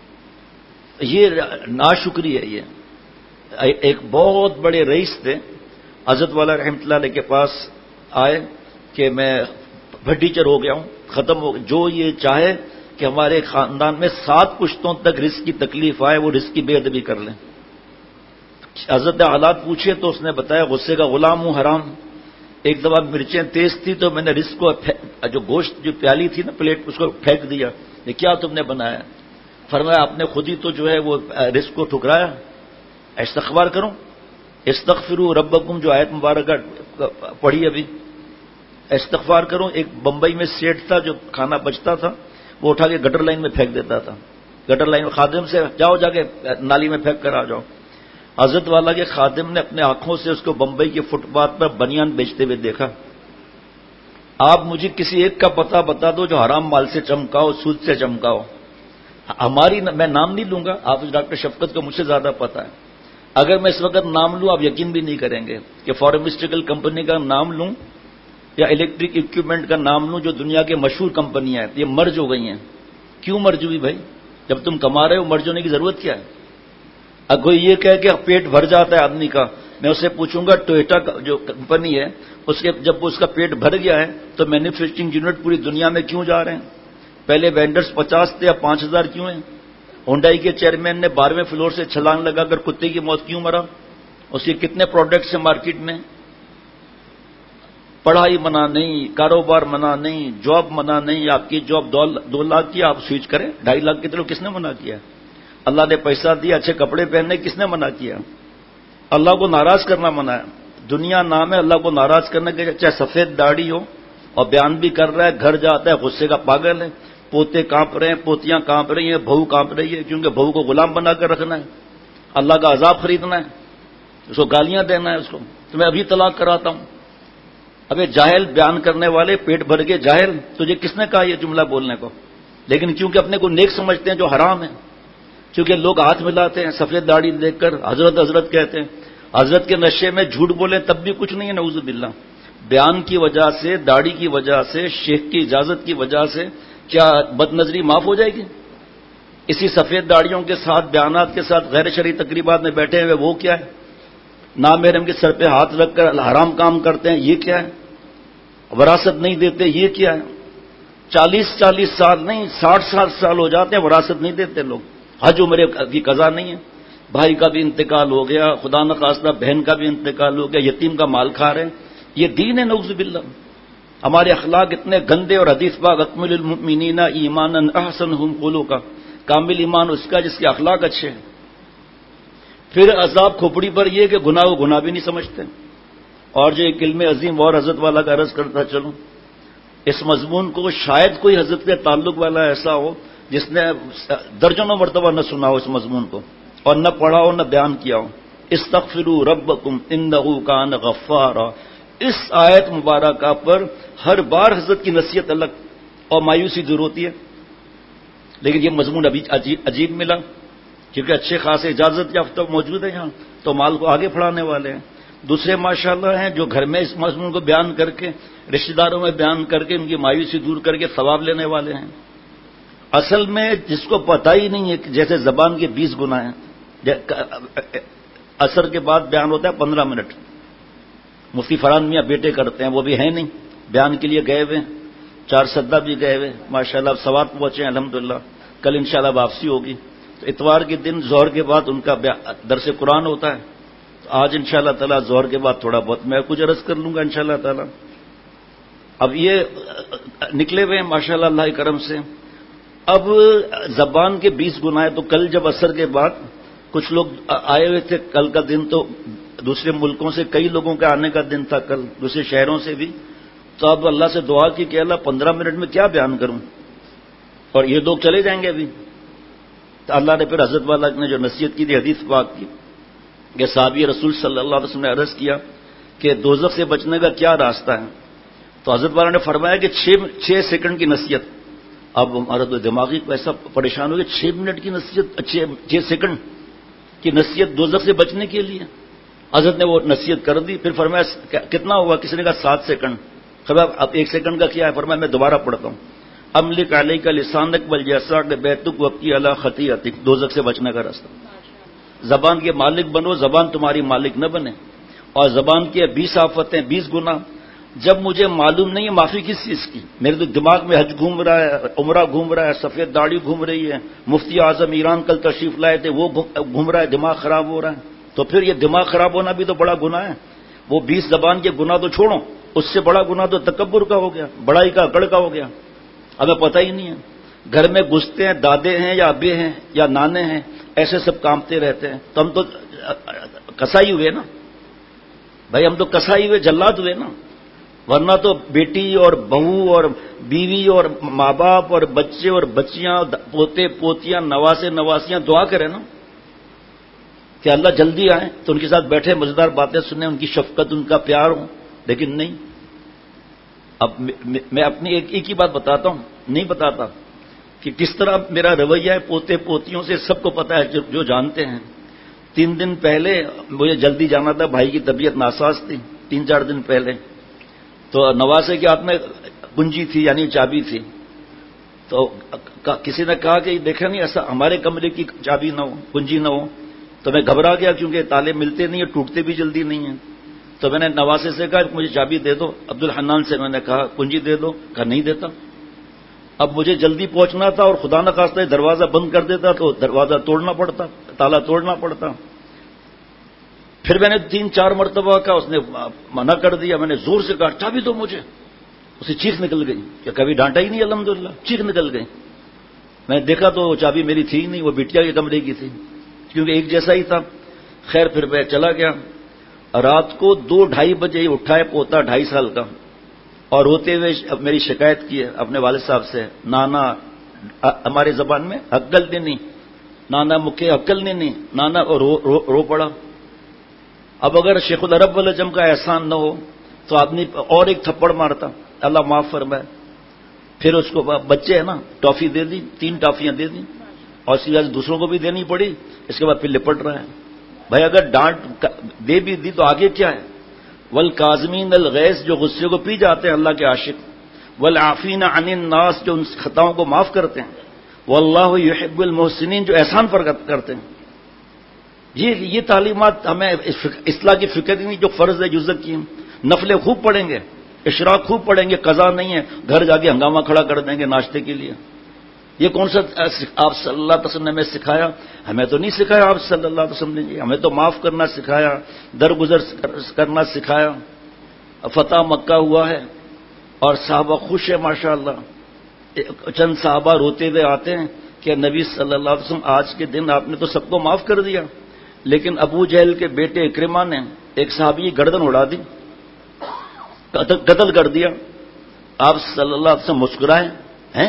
E: یہ ناشکری ہے. یہ ایک بہت بڑے رئیس تھے حضرت والا رحمۃ اللہ علیہ کے پاس آئے کہ میں بھٹیچر ہو گیا ہوں، ختم ہو گیا. جو یہ چاہے کہ ہمارے خاندان میں سات پشتوں تک رزق کی تکلیف آئے وہ رزق کی بے ادبی کر لیں. حضرت حالات پوچھے تو اس نے بتایا غصے کا غلام ہوں حرام. ایک دفعہ مرچیں تیز تھی تو میں نے رزق کو جو گوشت جو پیالی تھی نا پلیٹ اس کو پھینک دیا. یہ کیا تم نے بنایا؟ فرمایا آپ نے خود ہی تو جو ہے وہ رزق کو ٹھکرایا. استغفار کرو، استغفروا ربکم جو آیت مبارکہ پڑھی ابھی، استغفار کرو. ایک بمبئی میں سیٹ تھا جو کھانا بچتا تھا وہ اٹھا کے گٹر لائن میں پھینک دیتا تھا. گٹر لائن خادم سے جاؤ جا کے نالی میں پھینک کر آ جاؤ. حضرت والا کے خادم نے اپنے آنکھوں سے اس کو بمبئی کے فٹ پاتھ پر بنیان بیچتے ہوئے دیکھا. آپ مجھے کسی ایک کا پتہ بتا دو جو حرام مال سے چمکاؤ، سود سے چمکاؤ. ہماری میں نام نہیں لوں گا، آپ ڈاکٹر شفقت کو مجھ سے زیادہ پتہ ہے. اگر میں اس وقت نام لوں آپ یقین بھی نہیں کریں گے کہ فارماسیوٹیکل کمپنی کا نام لوں یا الیکٹرک اکوپمنٹ کا نام لوں جو دنیا کے مشہور کمپنیاں ہیں یہ مرج ہو گئی ہیں. کیوں مرج ہوئی بھائی؟ جب تم کما رہے ہو مرج ہونے کی ضرورت کیا ہے؟ اب کوئی یہ کہے کہ پیٹ بھر جاتا ہے آدمی کا، میں اسے پوچھوں گا ٹویوٹا جو کمپنی ہے اس کے جب اس کا پیٹ بھر گیا ہے تو مینوفیکچرنگ یونٹ پوری دنیا میں کیوں جا رہے ہیں؟ پہلے وینڈرز پچاس تھے یا پانچ ہزار کیوں ہیں؟ ہونڈائی کے چیئرمین نے بارہویں فلور سے چھلانگ لگا کر کتے کی موت کیوں مرا؟ اس کے کتنے پروڈکٹس ہیں مارکیٹ میں؟ پڑھائی منع نہیں، کاروبار منع نہیں، جاب منع نہیں. آپ کی جاب دو لاکھ کی آپ سوئچ کریں ڈھائی لاکھ کی طرف، کس نے منع کیا؟ اللہ نے پیسہ دیا اچھے کپڑے پہننے، کس نے منع کیا؟ اللہ کو ناراض کرنا منع ہے. دنیا نام ہے اللہ کو ناراض کرنے کے، چاہے سفید داڑھی ہو اور بیان بھی کر رہا ہے، گھر جاتا ہے غصے کا پاگل ہے. پوتے کانپ رہے ہیں، پوتیاں کانپ رہی ہیں، بہو کانپ رہی ہے کیونکہ بہو کو غلام بنا کر رکھنا ہے، اللہ کا عذاب خریدنا ہے، اس کو گالیاں دینا ہے اس کو. تو میں ابھی طلاق کراتا ہوں. ابے جاہل بیان کرنے والے، پیٹ بھر کے جاہل، تجھے کس نے کہا یہ جملہ بولنے کو؟ لیکن کیونکہ اپنے کو نیک سمجھتے ہیں جو حرام ہے، کیونکہ لوگ ہاتھ ملاتے ہیں سفید داڑھی دیکھ کر حضرت حضرت کہتے ہیں. حضرت کے نشے میں جھوٹ بولیں تب بھی کچھ نہیں ہے نعوذ باللہ. بیان کی وجہ سے، داڑھی کی وجہ سے، شیخ کی اجازت کی وجہ سے کیا بد نظری معاف ہو جائے گی؟ اسی سفید داڑیوں کے ساتھ بیانات کے ساتھ غیر شرعی تقریبات میں بیٹھے ہوئے وہ کیا ہے؟ نامحرم کے سر پہ ہاتھ رکھ کر حرام کام کرتے ہیں، یہ کیا ہے؟ وراثت نہیں دیتے، یہ کیا ہے؟ چالیس چالیس سال نہیں ساٹھ ساٹھ سال ہو جاتے ہیں، وراثت نہیں دیتے لوگ، حج عمرے کی قضا نہیں ہے، بھائی کا بھی انتقال ہو گیا، خدا نخواستہ بہن کا بھی انتقال ہو گیا، یتیم کا مال کھا رہے ہیں، یہ دین ہے نعوذ باللہ۔ ہمارے اخلاق اتنے گندے، اور حدیث پاک اکمل المؤمنین ایمانا احسنہم خلقا، کامل ایمان اس کا جس کے اخلاق اچھے ہیں۔ پھر عذاب کھوپڑی پر یہ کہ گناہ و گناہ بھی نہیں سمجھتے۔ اور جو ایک علم عظیم اور حضرت والا کا عرض کرتا چلوں، اس مضمون کو شاید کوئی حضرت کے تعلق والا ایسا ہو جس نے درجنوں مرتبہ نہ سنا ہو اس مضمون کو، اور نہ پڑھا ہو نہ بیان کیا ہو۔ استغفروا ربکم انہ کان غفارا، اس آیت مبارکہ پر ہر بار حضرت کی نصیحت الگ اور مایوسی دور ہوتی ہے، لیکن یہ مضمون ابھی عجیب عجیب ملا، کیونکہ اچھے خاصے اجازت یافتہ موجود ہیں یہاں، تو مال کو آگے پڑھانے والے ہیں۔ دوسرے ماشاءاللہ ہیں جو گھر میں اس مضمون کو بیان کر کے، رشتہ داروں میں بیان کر کے ان کی مایوسی دور کر کے ثواب لینے والے ہیں۔ اصل میں جس کو پتہ ہی نہیں ہے کہ جیسے زبان کے بیس گناہ ہیں، اثر کے بعد بیان ہوتا ہے پندرہ منٹ، مفتی فرحان میاں بیٹے کرتے ہیں، وہ بھی ہیں نہیں، بیان کے لیے گئے ہوئے، چار سدہ بھی گئے ہوئے، ماشاءاللہ اب سوات پہنچے ہیں الحمدللہ، کل انشاءاللہ واپسی ہوگی۔ تو اتوار کے دن ظہر کے بعد ان کا درس قرآن ہوتا ہے، تو آج انشاءاللہ تعالی ظہر کے بعد تھوڑا بہت میں کچھ عرض کر لوں گا انشاءاللہ تعالی۔ اب یہ نکلے ہوئے ہیں ماشاءاللہ اللہ کے کرم سے۔ اب زبان کے بیس گناہ ہیں، تو کل جب عصر کے بعد کچھ لوگ آئے ہوئے تھے، کل کا دن تو دوسرے ملکوں سے کئی لوگوں کے آنے کا دن تھا، کل دوسرے شہروں سے بھی، تو اب اللہ سے دعا کی کہ اللہ پندرہ منٹ میں کیا بیان کروں، اور یہ لوگ چلے جائیں گے ابھی۔ تو اللہ نے پھر حضرت والا نے جو نصیحت کی تھی حدیث پاک کی کہ صحابی رسول صلی اللہ علیہ وسلم نے عرض کیا کہ دوزخ سے بچنے کا کیا راستہ ہے، تو حضرت والا نے فرمایا کہ چھ چھ سیکنڈ کی نصیحت۔ اب ہمارا تو دماغی ایسا پریشان ہو گیا، چھ منٹ کی نصیحت، چھ سیکنڈ کی نصیحت دوزخ سے بچنے کے لیے۔ حضرت نے وہ نصیحت کر دی، پھر فرمایا کتنا ہوا، کسی نے کہا سات سیکنڈ، خبر اب ایک سیکنڈ کا کیا ہے، فرمایا میں دوبارہ پڑھتا ہوں، املک علیک کا لسانک بل جیسا کہ بیتک وقتی اللہ خطیئتک، دوزخ سے بچنے کا راستہ۔ زبان کے مالک بنو، زبان تمہاری مالک نہ بنے۔ اور زبان کی بیس آفتیں، بیس گناہ، جب مجھے معلوم نہیں ہے معافی کس چیز کی، میرے تو دماغ میں حج گھوم رہا ہے، عمرہ گھوم رہا ہے، سفید داڑھی گھوم رہی ہے، مفتی اعظم ایران کل تشریف لائے تھے وہ گھوم رہا ہے، دماغ خراب ہو رہا ہے، تو پھر یہ دماغ خراب ہونا بھی تو بڑا گناہ ہے۔ وہ بیس زبان کے گناہ تو چھوڑو، اس سے بڑا گناہ تو تکبر کا ہو گیا، بڑائی کا اکڑ کا ہو گیا، ہمیں پتہ ہی نہیں ہے۔ گھر میں گھستے ہیں، دادے ہیں یا ابے ہیں یا نانے ہیں، ایسے سب کامتے رہتے ہیں، تو ہم تو کسائی ہوئے نا بھائی، ہم تو کسائی ہوئے، جلاد ہوئے نا، ورنہ تو بیٹی اور بہو اور بیوی اور ماں باپ اور بچے اور بچیاں، پوتے پوتیاں، نواسے نواسیاں دعا کریں نا کہ اللہ جلدی آئیں تو ان کے ساتھ بیٹھے مزیدار باتیں سنیں، ان کی شفقت، ان کا پیار ہو، لیکن نہیں۔ اب میں اپنی ایک ایک ہی بات بتاتا ہوں، نہیں بتاتا کہ کس طرح میرا رویہ ہے پوتے پوتیوں سے، سب کو پتا ہے جو, جو جانتے ہیں۔ تین دن پہلے مجھے جلدی جانا تھا، بھائی کی طبیعت ناساز تھی، تین چار دن پہلے، تو نواسے کے ہاتھ میں کنجی تھی، یعنی چابی تھی، تو کسی نے کہا کہ دیکھا نہیں ایسا ہمارے کمرے کی چابی نہ ہو، کنجی نہ ہو، تو میں گھبرا گیا کیونکہ تالے ملتے نہیں ہیں، ٹوٹتے بھی جلدی نہیں ہیں، تو میں نے نواسے سے کہا مجھے چابی دے دو، عبد الحنان سے میں نے کہا کنجی دے دو، کہا نہیں دیتا۔ اب مجھے جلدی پہنچنا تھا اور خدا نہ خواستہ دروازہ بند کر دیتا تو دروازہ توڑنا پڑتا، تالا توڑنا پڑتا۔ پھر میں نے تین چار مرتبہ کہا، اس نے منع کر دیا، میں نے زور سے کہا چابی دو مجھے، اسے چیخ نکل گئی کہ کبھی ڈانٹا ہی نہیں الحمدللہ، چیخ نکل گئی۔ میں نے دیکھا تو چابی میری تھی ہی نہیں، وہ بٹیا کے کمرے کی تھی، کیونکہ ایک جیسا ہی تھا۔ خیر پھر میں چلا گیا، رات کو دو ڈھائی بجے اٹھا ہے پوتا ڈھائی سال کا، اور روتے ہوئے میری شکایت کی ہے اپنے والد صاحب سے، نانا ہمارے زبان میں عقل نہیں، نانا مکھے عقل نہیں، نانا رو, رو, رو پڑا۔ اب اگر شیخ العرب والجم کا احسان نہ ہو تو آدمی اور ایک تھپڑ مارتا، اللہ معاف فرمائے۔ پھر اس کو بچے ہیں نا، ٹافی دے دی، تین ٹافیاں دے دی، اور اسی وجہ سے دوسروں کو بھی دینی پڑی، اس کے بعد پھر لپٹ رہا ہے۔ بھائی اگر ڈانٹ دے بھی دی تو آگے کیا ہے؟ والکاظمین الغیظ، جو غصے کو پی جاتے ہیں اللہ کے عاشق، والعافین عن الناس، جو ان خطاؤں کو معاف کرتے ہیں، واللہ یحب المحسنین، جو احسان پر کرتے ہیں. یہ یہ تعلیمات ہمیں اصلاح کی فکر ہی نہیں. جو فرض ہے جزء کی، نفلیں خوب پڑھیں گے، اشراق خوب پڑھیں گے، قضا نہیں ہے، گھر جا کے ہنگامہ کھڑا کر دیں گے ناشتے کے لیے. یہ کون سا آپ صلی اللہ علیہ وسلم نے ہمیں سکھایا؟ ہمیں تو نہیں سکھایا آپ صلی اللہ علیہ وسلم نے. ہمیں تو معاف کرنا سکھایا، درگزر کرنا سکھایا. فتح مکہ ہوا ہے اور صحابہ خوش ہے ماشاء اللہ. چند صحابہ روتے ہوئے آتے ہیں کہ نبی صلی اللہ علیہ وسلم آج کے دن آپ نے تو سب کو معاف کر دیا، لیکن ابو جہل کے بیٹے اکرمہ نے ایک صحابی کی گردن اڑا دی، قتل کر دیا. آپ صلی اللہ علیہ وسلم مسکرائے ہیں.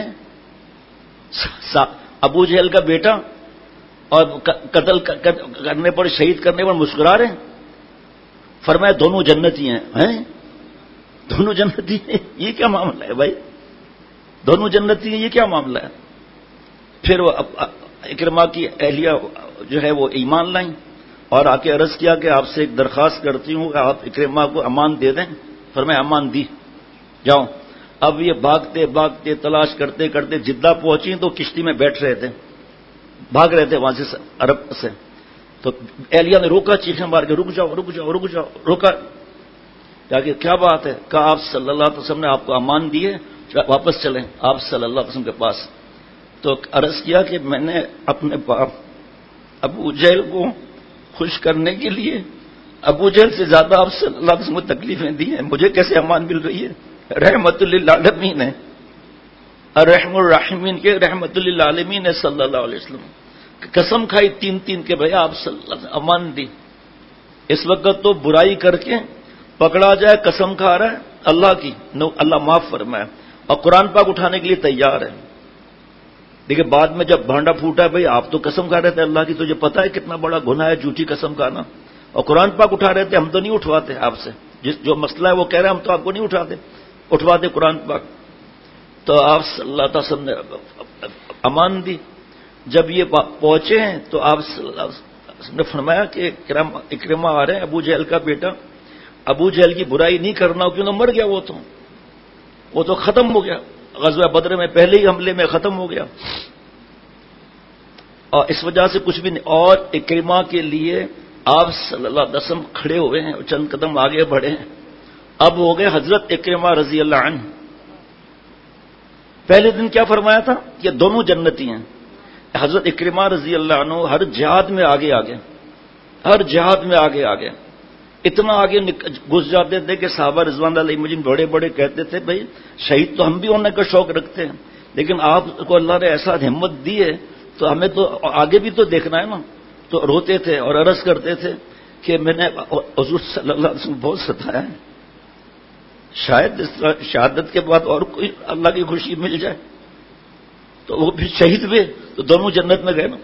E: ابو جہل کا بیٹا اور قتل کرنے پر، شہید کرنے پر مسکرا رہے ہیں. فرمایا دونوں جنتی ہیں. ہیں دونوں جنتی ہیں؟ یہ کیا معاملہ ہے بھائی؟ دونوں جنتی ہیں، یہ کیا معاملہ ہے؟ پھر وہ اکرمہ کی اہلیہ جو ہے وہ ایمان لائیں اور آ کے عرض کیا کہ آپ سے ایک درخواست کرتی ہوں کہ آپ اکرمہ کو امان دے دیں. فرمایا امان دی، جاؤ. اب یہ بھاگتے بھاگتے تلاش کرتے کرتے جدہ پہنچی تو کشتی میں بیٹھ رہے تھے، بھاگ رہے تھے وہاں سے عرب سے. تو اہلیہ نے روکا، چیخیں مار کے رک جاؤ رک جاؤ رک جاؤ. روکا کیا کہ کیا بات ہے؟ کہا آپ صلی اللہ علیہ وسلم نے آپ کو امان دی ہے، واپس چلیں آپ صلی اللہ علیہ وسلم کے پاس. تو عرض کیا کہ میں نے اپنے باپ ابو جہل کو خوش کرنے کے لیے ابو جہل سے زیادہ آپ صلی اللہ علیہ وسلم کو تکلیفیں دی ہیں، مجھے کیسے امان مل رہی ہے؟ رحمت للعالمین ہے، الرحم الرحمین کے رحمت للعالمین ہے صلی اللہ علیہ وسلم. قسم کھائی تین تین کے بھائی آپ صلی اللہ علیہ وسلم امان دی. اس وقت تو برائی کر کے پکڑا جائے قسم کھا رہا ہے اللہ کی، نو اللہ معاف فرمائے، اور قرآن پاک اٹھانے کے لیے تیار ہے. دیکھیے بعد میں جب بھانڈا پھوٹا ہے، بھائی آپ تو قسم کھا رہے تھے اللہ کی، تجھے پتا ہے کتنا بڑا گناہ ہے جھوٹی قسم کھانا، اور قرآن پاک اٹھا رہے تھے، ہم تو نہیں اٹھواتے آپ سے، جس جو مسئلہ ہے وہ کہہ رہے ہیں ہم تو آپ کو نہیں اٹھاتے، اٹھواتے قرآن پاک. تو آپ صلی اللہ علیہ وسلم نے امان دی. جب یہ پہنچے ہیں تو آپ صلی اللہ علیہ وسلم نے فرمایا کہ اکرمہ آ رہے ہیں، ابو جہل کا بیٹا. ابو جہل کی برائی نہیں کرنا، کیوں نہ مر گیا، وہ تو وہ تو ختم ہو گیا، غزوہ بدر میں پہلے ہی حملے میں ختم ہو گیا. اور اس وجہ سے کچھ بھی نہیں. اور اکرمہ کے لیے آپ صلی اللہ علیہ وسلم کھڑے ہوئے ہیں، چند قدم آگے بڑھے ہیں. اب ہو گئے حضرت اکرمہ رضی اللہ عنہ. پہلے دن کیا فرمایا تھا؟ یہ دونوں جنتی ہیں. حضرت اکرمہ رضی اللہ عنہ ہر جہاد میں آگے آگے ہر جہاد میں آگے آگے اتنا آگے گھس جاتے تھے کہ صحابہ رضوان اللہ علیہم بڑے بڑے کہتے تھے بھائی شہید تو ہم بھی ہونے کا شوق رکھتے ہیں، لیکن آپ کو اللہ نے ایسا ہمت دی ہے تو ہمیں تو آگے بھی تو دیکھنا ہے نا. تو روتے تھے اور عرض کرتے تھے کہ میں نے حضور صلی اللہ علیہ وسلم بہت ستایا ہے، شاید اس طرح شہادت کے بعد اور کوئی اللہ کی خوشی مل جائے. تو وہ پھر شہید ہوئے تو دونوں جنت میں گئے نا.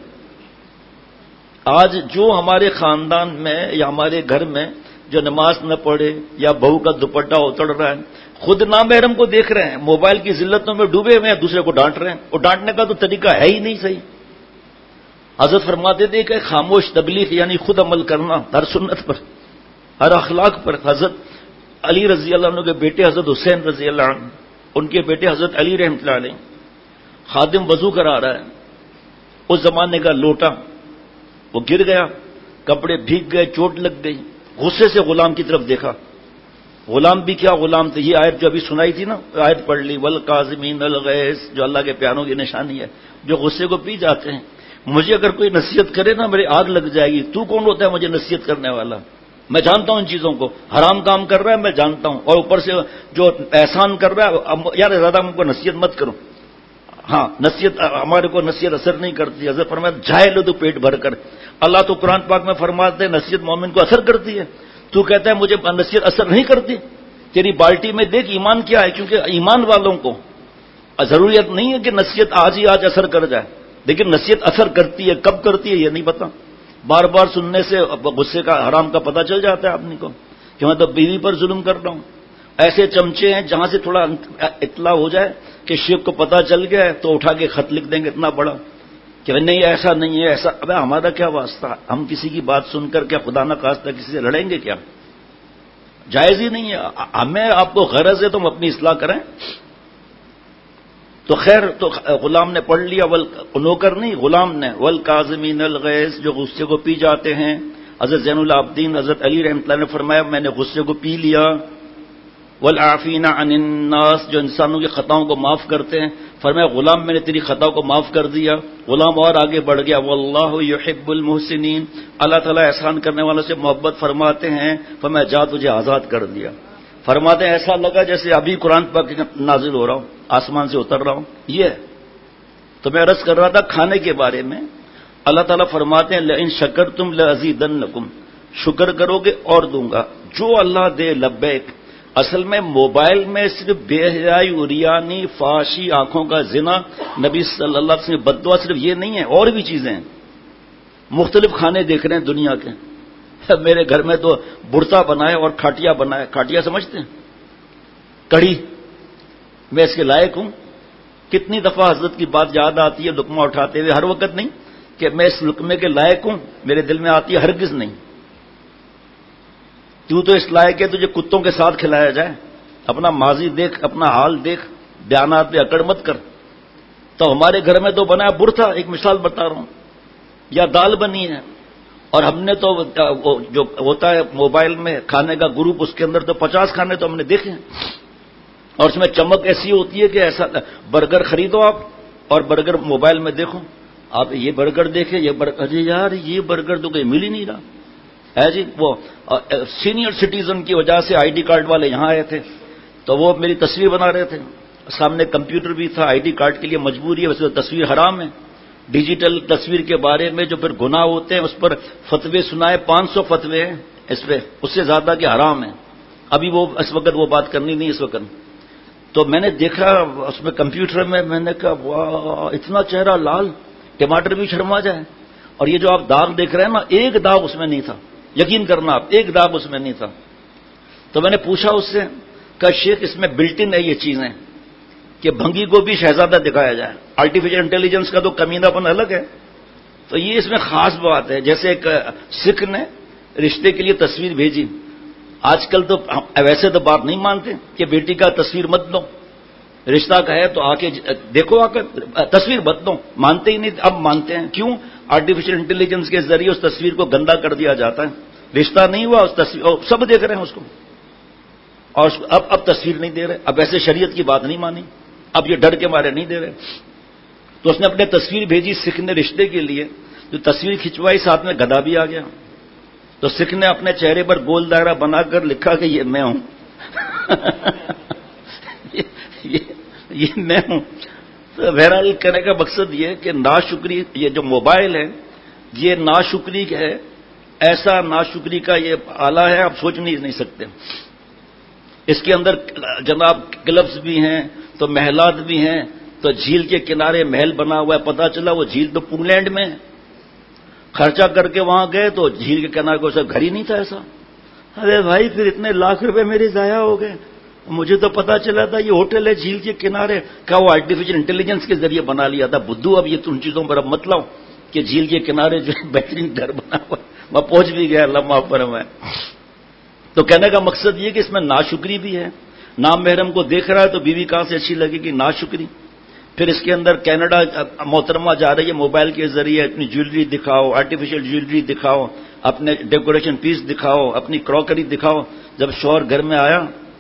E: آج جو ہمارے خاندان میں یا ہمارے گھر میں جو نماز نہ پڑھے یا بہو کا دوپٹہ اتڑ رہا ہے، خود نامحرم کو دیکھ رہے ہیں، موبائل کی ذلتوں میں ڈوبے ہوئے ہیں، دوسرے کو ڈانٹ رہے ہیں. اور ڈانٹنے کا تو طریقہ ہے ہی نہیں صحیح. حضرت فرماتے تھے کہ خاموش تبلیغ یعنی خود عمل کرنا ہر سنت پر، ہر اخلاق پر. حضرت علی رضی اللہ عنہ کے بیٹے حضرت حسین رضی اللہ عنہ، ان کے بیٹے حضرت علی رحمۃ اللہ علیہ، خادم وضو کرا رہا ہے، اس زمانے کا لوٹا وہ گر گیا، کپڑے بھیگ گئے، چوٹ لگ گئی. غصے سے غلام کی طرف دیکھا. غلام بھی کیا غلام تھے، یہ آیت جو ابھی سنائی تھی نا، آیت پڑھ لی والقاظمین الغیظ، جو اللہ کے پیاروں کی نشانی ہے، جو غصے کو پی جاتے ہیں. مجھے اگر کوئی نصیحت کرے نا میری آگ لگ جائے گی. تو کون ہوتا ہے مجھے نصیحت کرنے والا؟ میں جانتا ہوں ان چیزوں کو، حرام کام کر رہا ہے میں جانتا ہوں، اور اوپر سے جو احسان کر رہا ہے، یار زیادہ ہم کو نصیحت مت کرو. ہاں نصیحت ہمارے کو نصیحت اثر نہیں کرتی. حضرت فرمایا جائے لو تو پیٹ بھر کر. اللہ تو قرآن پاک میں فرماتے ہیں نصیحت مومن کو اثر کرتی ہے. تو کہتا ہے مجھے نصیحت اثر نہیں کرتی. تیری بالٹی میں دیکھ ایمان کیا ہے، کیونکہ ایمان والوں کو ضروریت نہیں ہے کہ نصیحت آج ہی آج اثر کر جائے، لیکن نصیحت اثر کرتی ہے. کب کرتی ہے یہ نہیں پتا. بار بار سننے سے غصے کا حرام کا پتہ چل جاتا ہے آدمی کو کہ میں تو بیوی پر ظلم کر رہا ہوں. ایسے چمچے ہیں جہاں سے تھوڑا اطلاع ہو جائے کہ شیخ کو پتہ چل گیا ہے تو اٹھا کے خط لکھ دیں گے اتنا بڑا کہ نہیں ایسا نہیں ہے ایسا. ابے ہمارا کیا واسطہ، ہم کسی کی بات سن کر کیا خدا نہ خواستہ کسی سے لڑیں گے کیا؟ جائز ہی نہیں ہے. ہمیں آپ کو غرض ہے تو ہم اپنی اصلاح کریں. تو خیر تو غلام نے پڑھ لیا، نوکر نہیں غلام نے، والکاظمین الغیظ، جو غصے کو پی جاتے ہیں. حضرت زین العابدین حضرت علی رحمۃ اللہ نے فرمایا میں نے غصے کو پی لیا. والعافین عن الناس، جو انسانوں کی خطاؤں کو معاف کرتے ہیں. فرمایا غلام میں نے تیری خطاؤں کو معاف کر دیا. غلام اور آگے بڑھ گیا، واللہ یحب المحسنین، اللہ تعالیٰ احسان کرنے والوں سے محبت فرماتے ہیں. فرمایا جا تجھے آزاد کر دیا. فرماتے ہیں ایسا لگا جیسے ابھی قرآن پاک نازل ہو رہا ہوں، آسمان سے اتر رہا ہوں. یہ تو میں عرض کر رہا تھا کھانے کے بارے میں. اللہ تعالیٰ فرماتے ہیں لئن شکرتم لازیدنکم، شکر کرو گے اور دوں گا. جو اللہ دے لبیک. اصل میں موبائل میں صرف بے حیائی، اریانی، فحاشی، آنکھوں کا زنا، نبی صلی اللہ علیہ وسلم بد دعا صرف یہ نہیں ہے، اور بھی چیزیں ہیں. مختلف کھانے دیکھ رہے ہیں دنیا کے. میرے گھر میں تو برتا بنائے اور کھاٹیا بنائے. کھاٹیا سمجھتے ہیں؟ کڑھی. میں اس کے لائق ہوں؟ کتنی دفعہ حضرت کی بات یاد آتی ہے لقمہ اٹھاتے ہوئے، ہر وقت نہیں کہ میں اس لقمے کے لائق ہوں، میرے دل میں آتی ہے ہرگز نہیں. تو تو اس لائق ہے تجھے کتوں کے ساتھ کھلایا جائے. اپنا ماضی دیکھ، اپنا حال دیکھ، بیانات پہ اکڑ مت کر. تو ہمارے گھر میں تو بنا برتا، ایک مثال بتا رہا ہوں، یا دال بنی ہے. اور ہم نے تو جو ہوتا ہے موبائل میں کھانے کا گروپ، اس کے اندر تو پچاس کھانے تو ہم نے دیکھے ہیں. اور اس میں چمک ایسی ہوتی ہے کہ ایسا برگر خریدو آپ اور برگر موبائل میں دیکھو. آپ یہ برگر دیکھیں، یہ برگر، ارے یار یہ برگر تو کہیں مل ہی نہیں رہا ہے جی. وہ سینئر سٹیزن کی وجہ سے آئی ڈی کارڈ والے یہاں آئے تھے تو وہ میری تصویر بنا رہے تھے. سامنے کمپیوٹر بھی تھا. آئی ڈی کارڈ کے لیے مجبوری ہے، ویسے تصویر حرام ہے. ڈیجیٹل تصویر کے بارے میں جو پھر گناہ ہوتے ہیں اس پر فتوے سنائے، پانچ سو فتوے ہیں اس پہ، اس سے زیادہ کہ حرام ہے. ابھی وہ اس وقت وہ بات کرنی نہیں اس وقت. تو میں نے دیکھا اس میں کمپیوٹر میں، میں نے کہا واہ اتنا چہرہ لال، ٹماٹر بھی شرما جائے. اور یہ جو آپ داغ دیکھ رہے ہیں نا، ایک داغ اس میں نہیں تھا، یقین کرنا آپ، ایک داغ اس میں نہیں تھا. تو میں نے پوچھا اس سے، کہ شیخ اس میں بلٹ ان ہے یہ چیزیں کہ بھنگی کو بھی شہزادہ دکھایا جائے. آرٹیفیشل انٹیلیجنس کا تو کمینہ پن الگ ہے. تو یہ اس میں خاص بات ہے. جیسے ایک سکھ نے رشتے کے لیے تصویر بھیجی. آج کل تو ویسے تو بات نہیں مانتے کہ بیٹی کا تصویر مت دو، رشتہ کا ہے تو آ کے دیکھو، آ کر تصویر مت دو. مانتے ہی نہیں. اب مانتے ہیں. کیوں؟ آرٹیفیشل انٹیلیجنس کے ذریعے اس تصویر کو گندا کر دیا جاتا ہے. رشتہ نہیں ہوا اس تصویر، اور سب دیکھ رہے ہیں اس کو، اور اب اب تصویر نہیں دے رہے. اب ایسے شریعت کی بات نہیں مانی، اب یہ ڈر کے مارے نہیں دے رہے. تو اس نے اپنے تصویر بھیجی سکھ نے رشتے کے لیے. جو تصویر کھنچوائی ساتھ میں گدھا بھی آ گیا. تو سکھ نے اپنے چہرے پر گول دائرہ بنا کر لکھا کہ یہ میں ہوں. یہ, یہ, یہ میں ہوں. تو بہرحال کہنے کا مقصد یہ کہ ناشکری، یہ جو موبائل ہے یہ ناشکری ہے. ایسا ناشکری کا یہ آلہ ہے آپ سوچ نہیں نہیں سکتے. اس کے اندر جناب کلبس بھی ہیں تو محلات بھی ہیں. تو جھیل کے کنارے محل بنا ہوا ہے. پتا چلا وہ جھیل تو پولینڈ میں، خرچہ کر کے وہاں گئے تو جھیل کے کنارے کو گھر ہی نہیں تھا ایسا. ارے بھائی پھر اتنے لاکھ روپے میرے ضائع ہو گئے. مجھے تو پتا چلا تھا یہ ہوٹل ہے جھیل کے کنارے کا، وہ آرٹیفیشل انٹیلیجنس کے ذریعے بنا لیا تھا. بدھو اب یہ ان چیزوں پر اب مت لاؤ کہ جھیل کے کنارے جو بہترین گھر بنا ہوا. میں پہنچ بھی گیا، اللہ معاف فرمائے. تو کہنے کا مقصد یہ کہ اس میں ناشکری بھی ہے. نام محرم کو دیکھ رہا ہے تو بیوی کہاں سے اچھی لگے گی؟ ناشکری. پھر اس کے اندر کینیڈا محترمہ جا رہی ہے موبائل کے ذریعے، اپنی جیولری دکھاؤ، آرٹیفیشل جیولری دکھاؤ، اپنے ڈیکوریشن پیس دکھاؤ، اپنی کراکری دکھاؤ. جب شوہر گھر میں آیا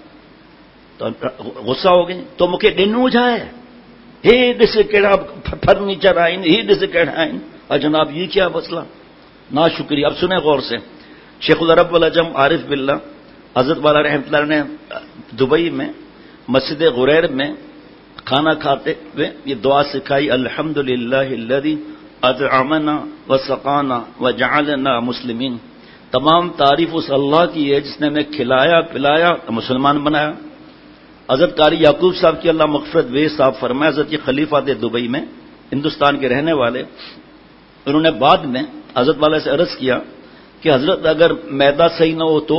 E: تو غصہ ہو گئی. تو مکے ڈنو جائے ہی ڈس کیڑا فرنیچر آئین ہی ڈس کیڑا آئین. اور جناب یہ کیا مسئلہ؟ ناشکری. اب سنیں غور سے. شیخ العرب والعجم عارف باللہ حضرت والا رحمۃ اللہ نے دبئی میں مسجد غریر میں کھانا کھاتے ہوئے یہ دعا سکھائی، الحمدللہ الذی اطعمنا وسقانا وجعلنا مسلمین. تمام تعریف اس اللہ کی ہے جس نے ہمیں کھلایا پلایا مسلمان بنایا. حضرت قاری یعقوب صاحب کی اللہ مغفرت وے صاحب فرمایا، حضرت یہ خلیفہ تھے دبئی میں، ہندوستان کے رہنے والے. انہوں نے بعد میں حضرت والا سے عرض کیا کہ حضرت اگر میدا صحیح نہ ہو تو،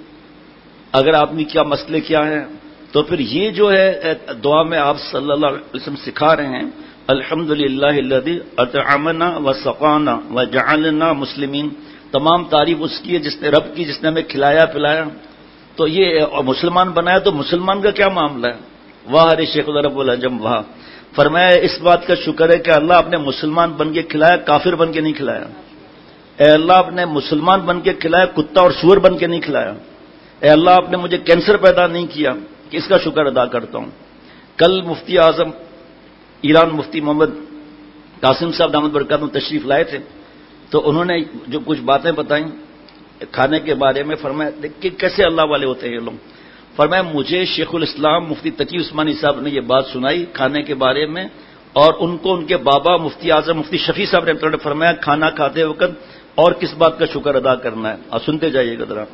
E: اگر آدمی کیا مسئلے کیا ہے، تو پھر یہ جو ہے دعا میں آپ صلی اللہ علیہ وسلم سکھا رہے ہیں، الحمدللہ الذی اطعمنا وسقانا وجعلنا مسلمین. تمام تعریف اس کی ہے جس نے رب کی، جس نے ہمیں کھلایا پلایا تو یہ مسلمان بنایا. تو مسلمان کا کیا معاملہ ہے؟ واہ ارے شیخ العرب والعجم واہ. فرمایا اس بات کا شکر ہے کہ اللہ آپ نے مسلمان بن کے کھلایا، کافر بن کے نہیں کھلایا۔ اے اللہ آپ نے مسلمان بن کے کھلایا، کتا اور سور بن کے نہیں کھلایا۔ اے اللہ آپ نے مجھے کینسر پیدا نہیں کیا کہ اس کا شکر ادا کرتا ہوں۔ کل مفتی اعظم ایران مفتی محمد قاسم صاحب دامت برکاتہ تشریف لائے تھے، تو انہوں نے جو کچھ باتیں بتائیں کھانے کے بارے میں، فرمایا دیکھ کہ کیسے اللہ والے ہوتے ہیں یہ لوگ۔ فرمایا مجھے شیخ الاسلام مفتی تقی عثمانی صاحب نے یہ بات سنائی کھانے کے بارے میں، اور ان کو ان کے بابا مفتی اعظم مفتی شفیع صاحب نے فرمایا کھانا کھاتے وقت اور کس بات کا شکر ادا کرنا ہے، اور سنتے جائیے گا ذرا۔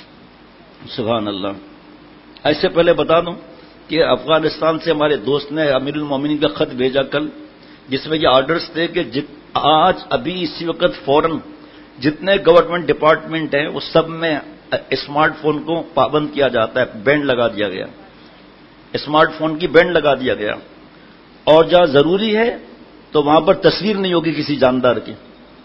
E: سبحان اللہ۔ ایسے پہلے بتا دوں کہ افغانستان سے ہمارے دوست نے امیر المومنین کا خط بھیجا کل، جس میں یہ آرڈرز تھے کہ آج ابھی اسی وقت فوراً جتنے گورنمنٹ ڈپارٹمنٹ ہیں وہ سب میں اسمارٹ فون کو پابند کیا جاتا ہے، بینڈ لگا دیا گیا، اسمارٹ فون کی بینڈ لگا دیا گیا، اور جہاں ضروری ہے تو وہاں پر تصویر نہیں ہوگی کسی جاندار کی۔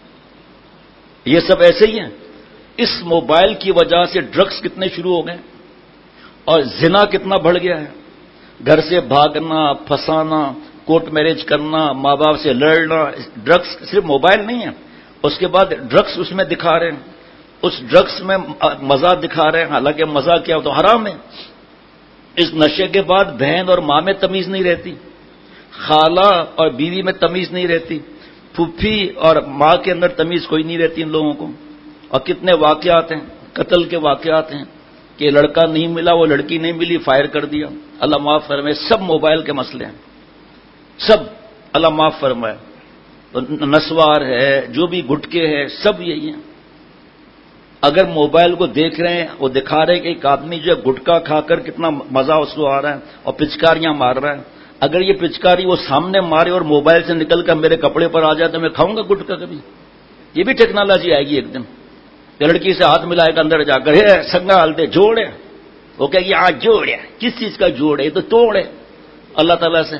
E: یہ سب ایسے ہی ہیں۔ اس موبائل کی وجہ سے ڈرگس کتنے شروع ہو گئے، اور زنا کتنا بڑھ گیا ہے۔ گھر سے بھاگنا، پھنسانا، کورٹ میرج کرنا، ماں باپ سے لڑنا، ڈرگس صرف موبائل نہیں ہے، اس کے بعد ڈرگس اس میں دکھا رہے ہیں، اس ڈرگس میں مزہ دکھا رہے ہیں، حالانکہ مزہ کیا ہو تو حرام ہے۔ اس نشے کے بعد بہن اور ماں میں تمیز نہیں رہتی، خالہ اور بیوی میں تمیز نہیں رہتی، پھوپھی اور ماں کے اندر تمیز کوئی نہیں رہتی ان لوگوں کو۔ اور کتنے واقعات ہیں، قتل کے واقعات ہیں کہ لڑکا نہیں ملا، وہ لڑکی نہیں ملی، فائر کر دیا۔ اللہ معاف فرمائے، سب موبائل کے مسئلے ہیں، سب اللہ معاف فرمائے۔ نسوار ہے، جو بھی گٹکے ہیں، سب یہی ہیں۔ اگر موبائل کو دیکھ رہے ہیں، وہ دکھا رہے ہیں کہ ایک آدمی جو ہے گٹکا کھا کر کتنا مزہ اس کو آ رہا ہے اور پچکاریاں مار رہا ہے، اگر یہ پچکاری وہ سامنے مارے اور موبائل سے نکل کر میرے کپڑے پر آ جائے تو میں کھاؤں گا گٹکا کبھی؟ یہ بھی ٹیکنالوجی آئے گی ایک دن۔ لڑکی سے ہاتھ ملائے گا اندر جا کر، ہے سنگا ہال دے جوڑ ہے، وہ کہے گی آج جوڑ ہے، کس چیز کا جوڑ ہے، یہ تو توڑ ہے اللہ تعالیٰ سے۔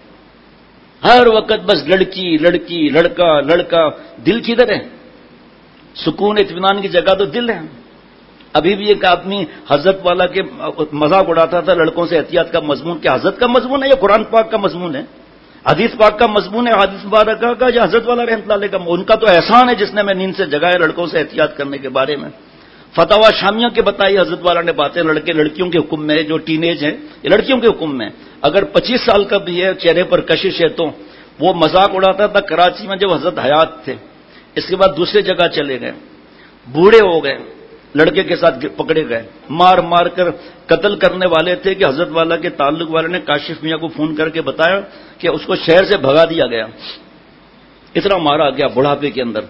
E: ہر وقت بس لڑکی لڑکی لڑکا لڑکا، دل کدھر ہے؟ سکون اطمینان کی جگہ تو دل ہے۔ ابھی بھی ایک آدمی حضرت والا کے مذاق اڑاتا تھا لڑکوں سے احتیاط کا مضمون، کہ حضرت کا مضمون ہے یا قرآن پاک کا مضمون ہے، حدیث پاک کا مضمون ہے، حدیث مبارکہ کا یا حضرت والا رحمۃ اللہ علیہ کا؟ ان کا تو احسان ہے جس نے میں نیند سے جگایا لڑکوں سے احتیاط کرنے کے بارے میں۔ فتاوی شامیہ کے بتائی حضرت والا نے باتیں، لڑکے لڑکیوں کے حکم میں، جو ٹین ایج ہیں یہ لڑکیوں کے حکم میں، اگر پچیس سال کا بھی ہے چہرے پر کشش ہے تو وہ مذاق اڑاتا تھا کراچی میں جب حضرت حیات تھے، اس کے بعد دوسری جگہ چلے گئے، بوڑھے ہو گئے، لڑکے کے ساتھ پکڑے گئے، مار مار کر قتل کرنے والے تھے کہ حضرت والا کے تعلق والے نے کاشف میاں کو فون کر کے بتایا کہ اس کو شہر سے بھگا دیا گیا، اتنا مارا گیا بڑھاپے کے اندر،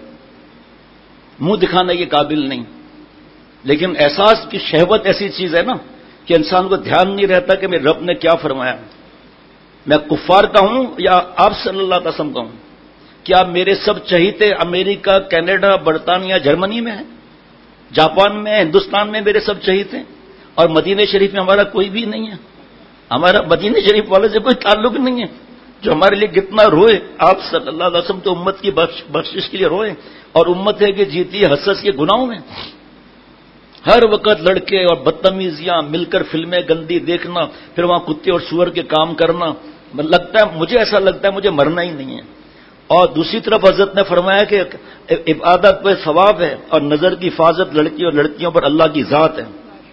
E: منہ دکھانے کے قابل نہیں۔ لیکن احساس کی شہوت ایسی چیز ہے نا کہ انسان کو دھیان نہیں رہتا کہ میرے رب نے کیا فرمایا، میں کفار کا ہوں یا آپ صلی اللہ علیہ وسلم کا ہوں؟ کیا میرے سب چہیتے امریکہ، کینیڈا، برطانیہ، جرمنی میں ہیں، جاپان میں، ہندوستان میں میرے سب چہیتے، اور مدینہ شریف میں ہمارا کوئی بھی نہیں ہے؟ ہمارا مدینہ شریف والے سے کوئی تعلق نہیں ہے جو ہمارے لیے کتنا روئے؟ آپ صلی اللہ علیہ وسلم تو امت کی بخشش کے لیے روئے، اور امت ہے کہ جیتی حسس کے گناہوں میں۔ ہر وقت لڑکے اور بدتمیزیاں مل کر فلمیں گندی دیکھنا، پھر وہاں کتے اور سور کے کام کرنا، لگتا ہے مجھے ایسا لگتا ہے مجھے مرنا ہی نہیں ہے۔ اور دوسری طرف حضرت نے فرمایا کہ عبادت پہ ثواب ہے اور نظر کی حفاظت لڑکی اور لڑکیوں پر اللہ کی ذات ہے،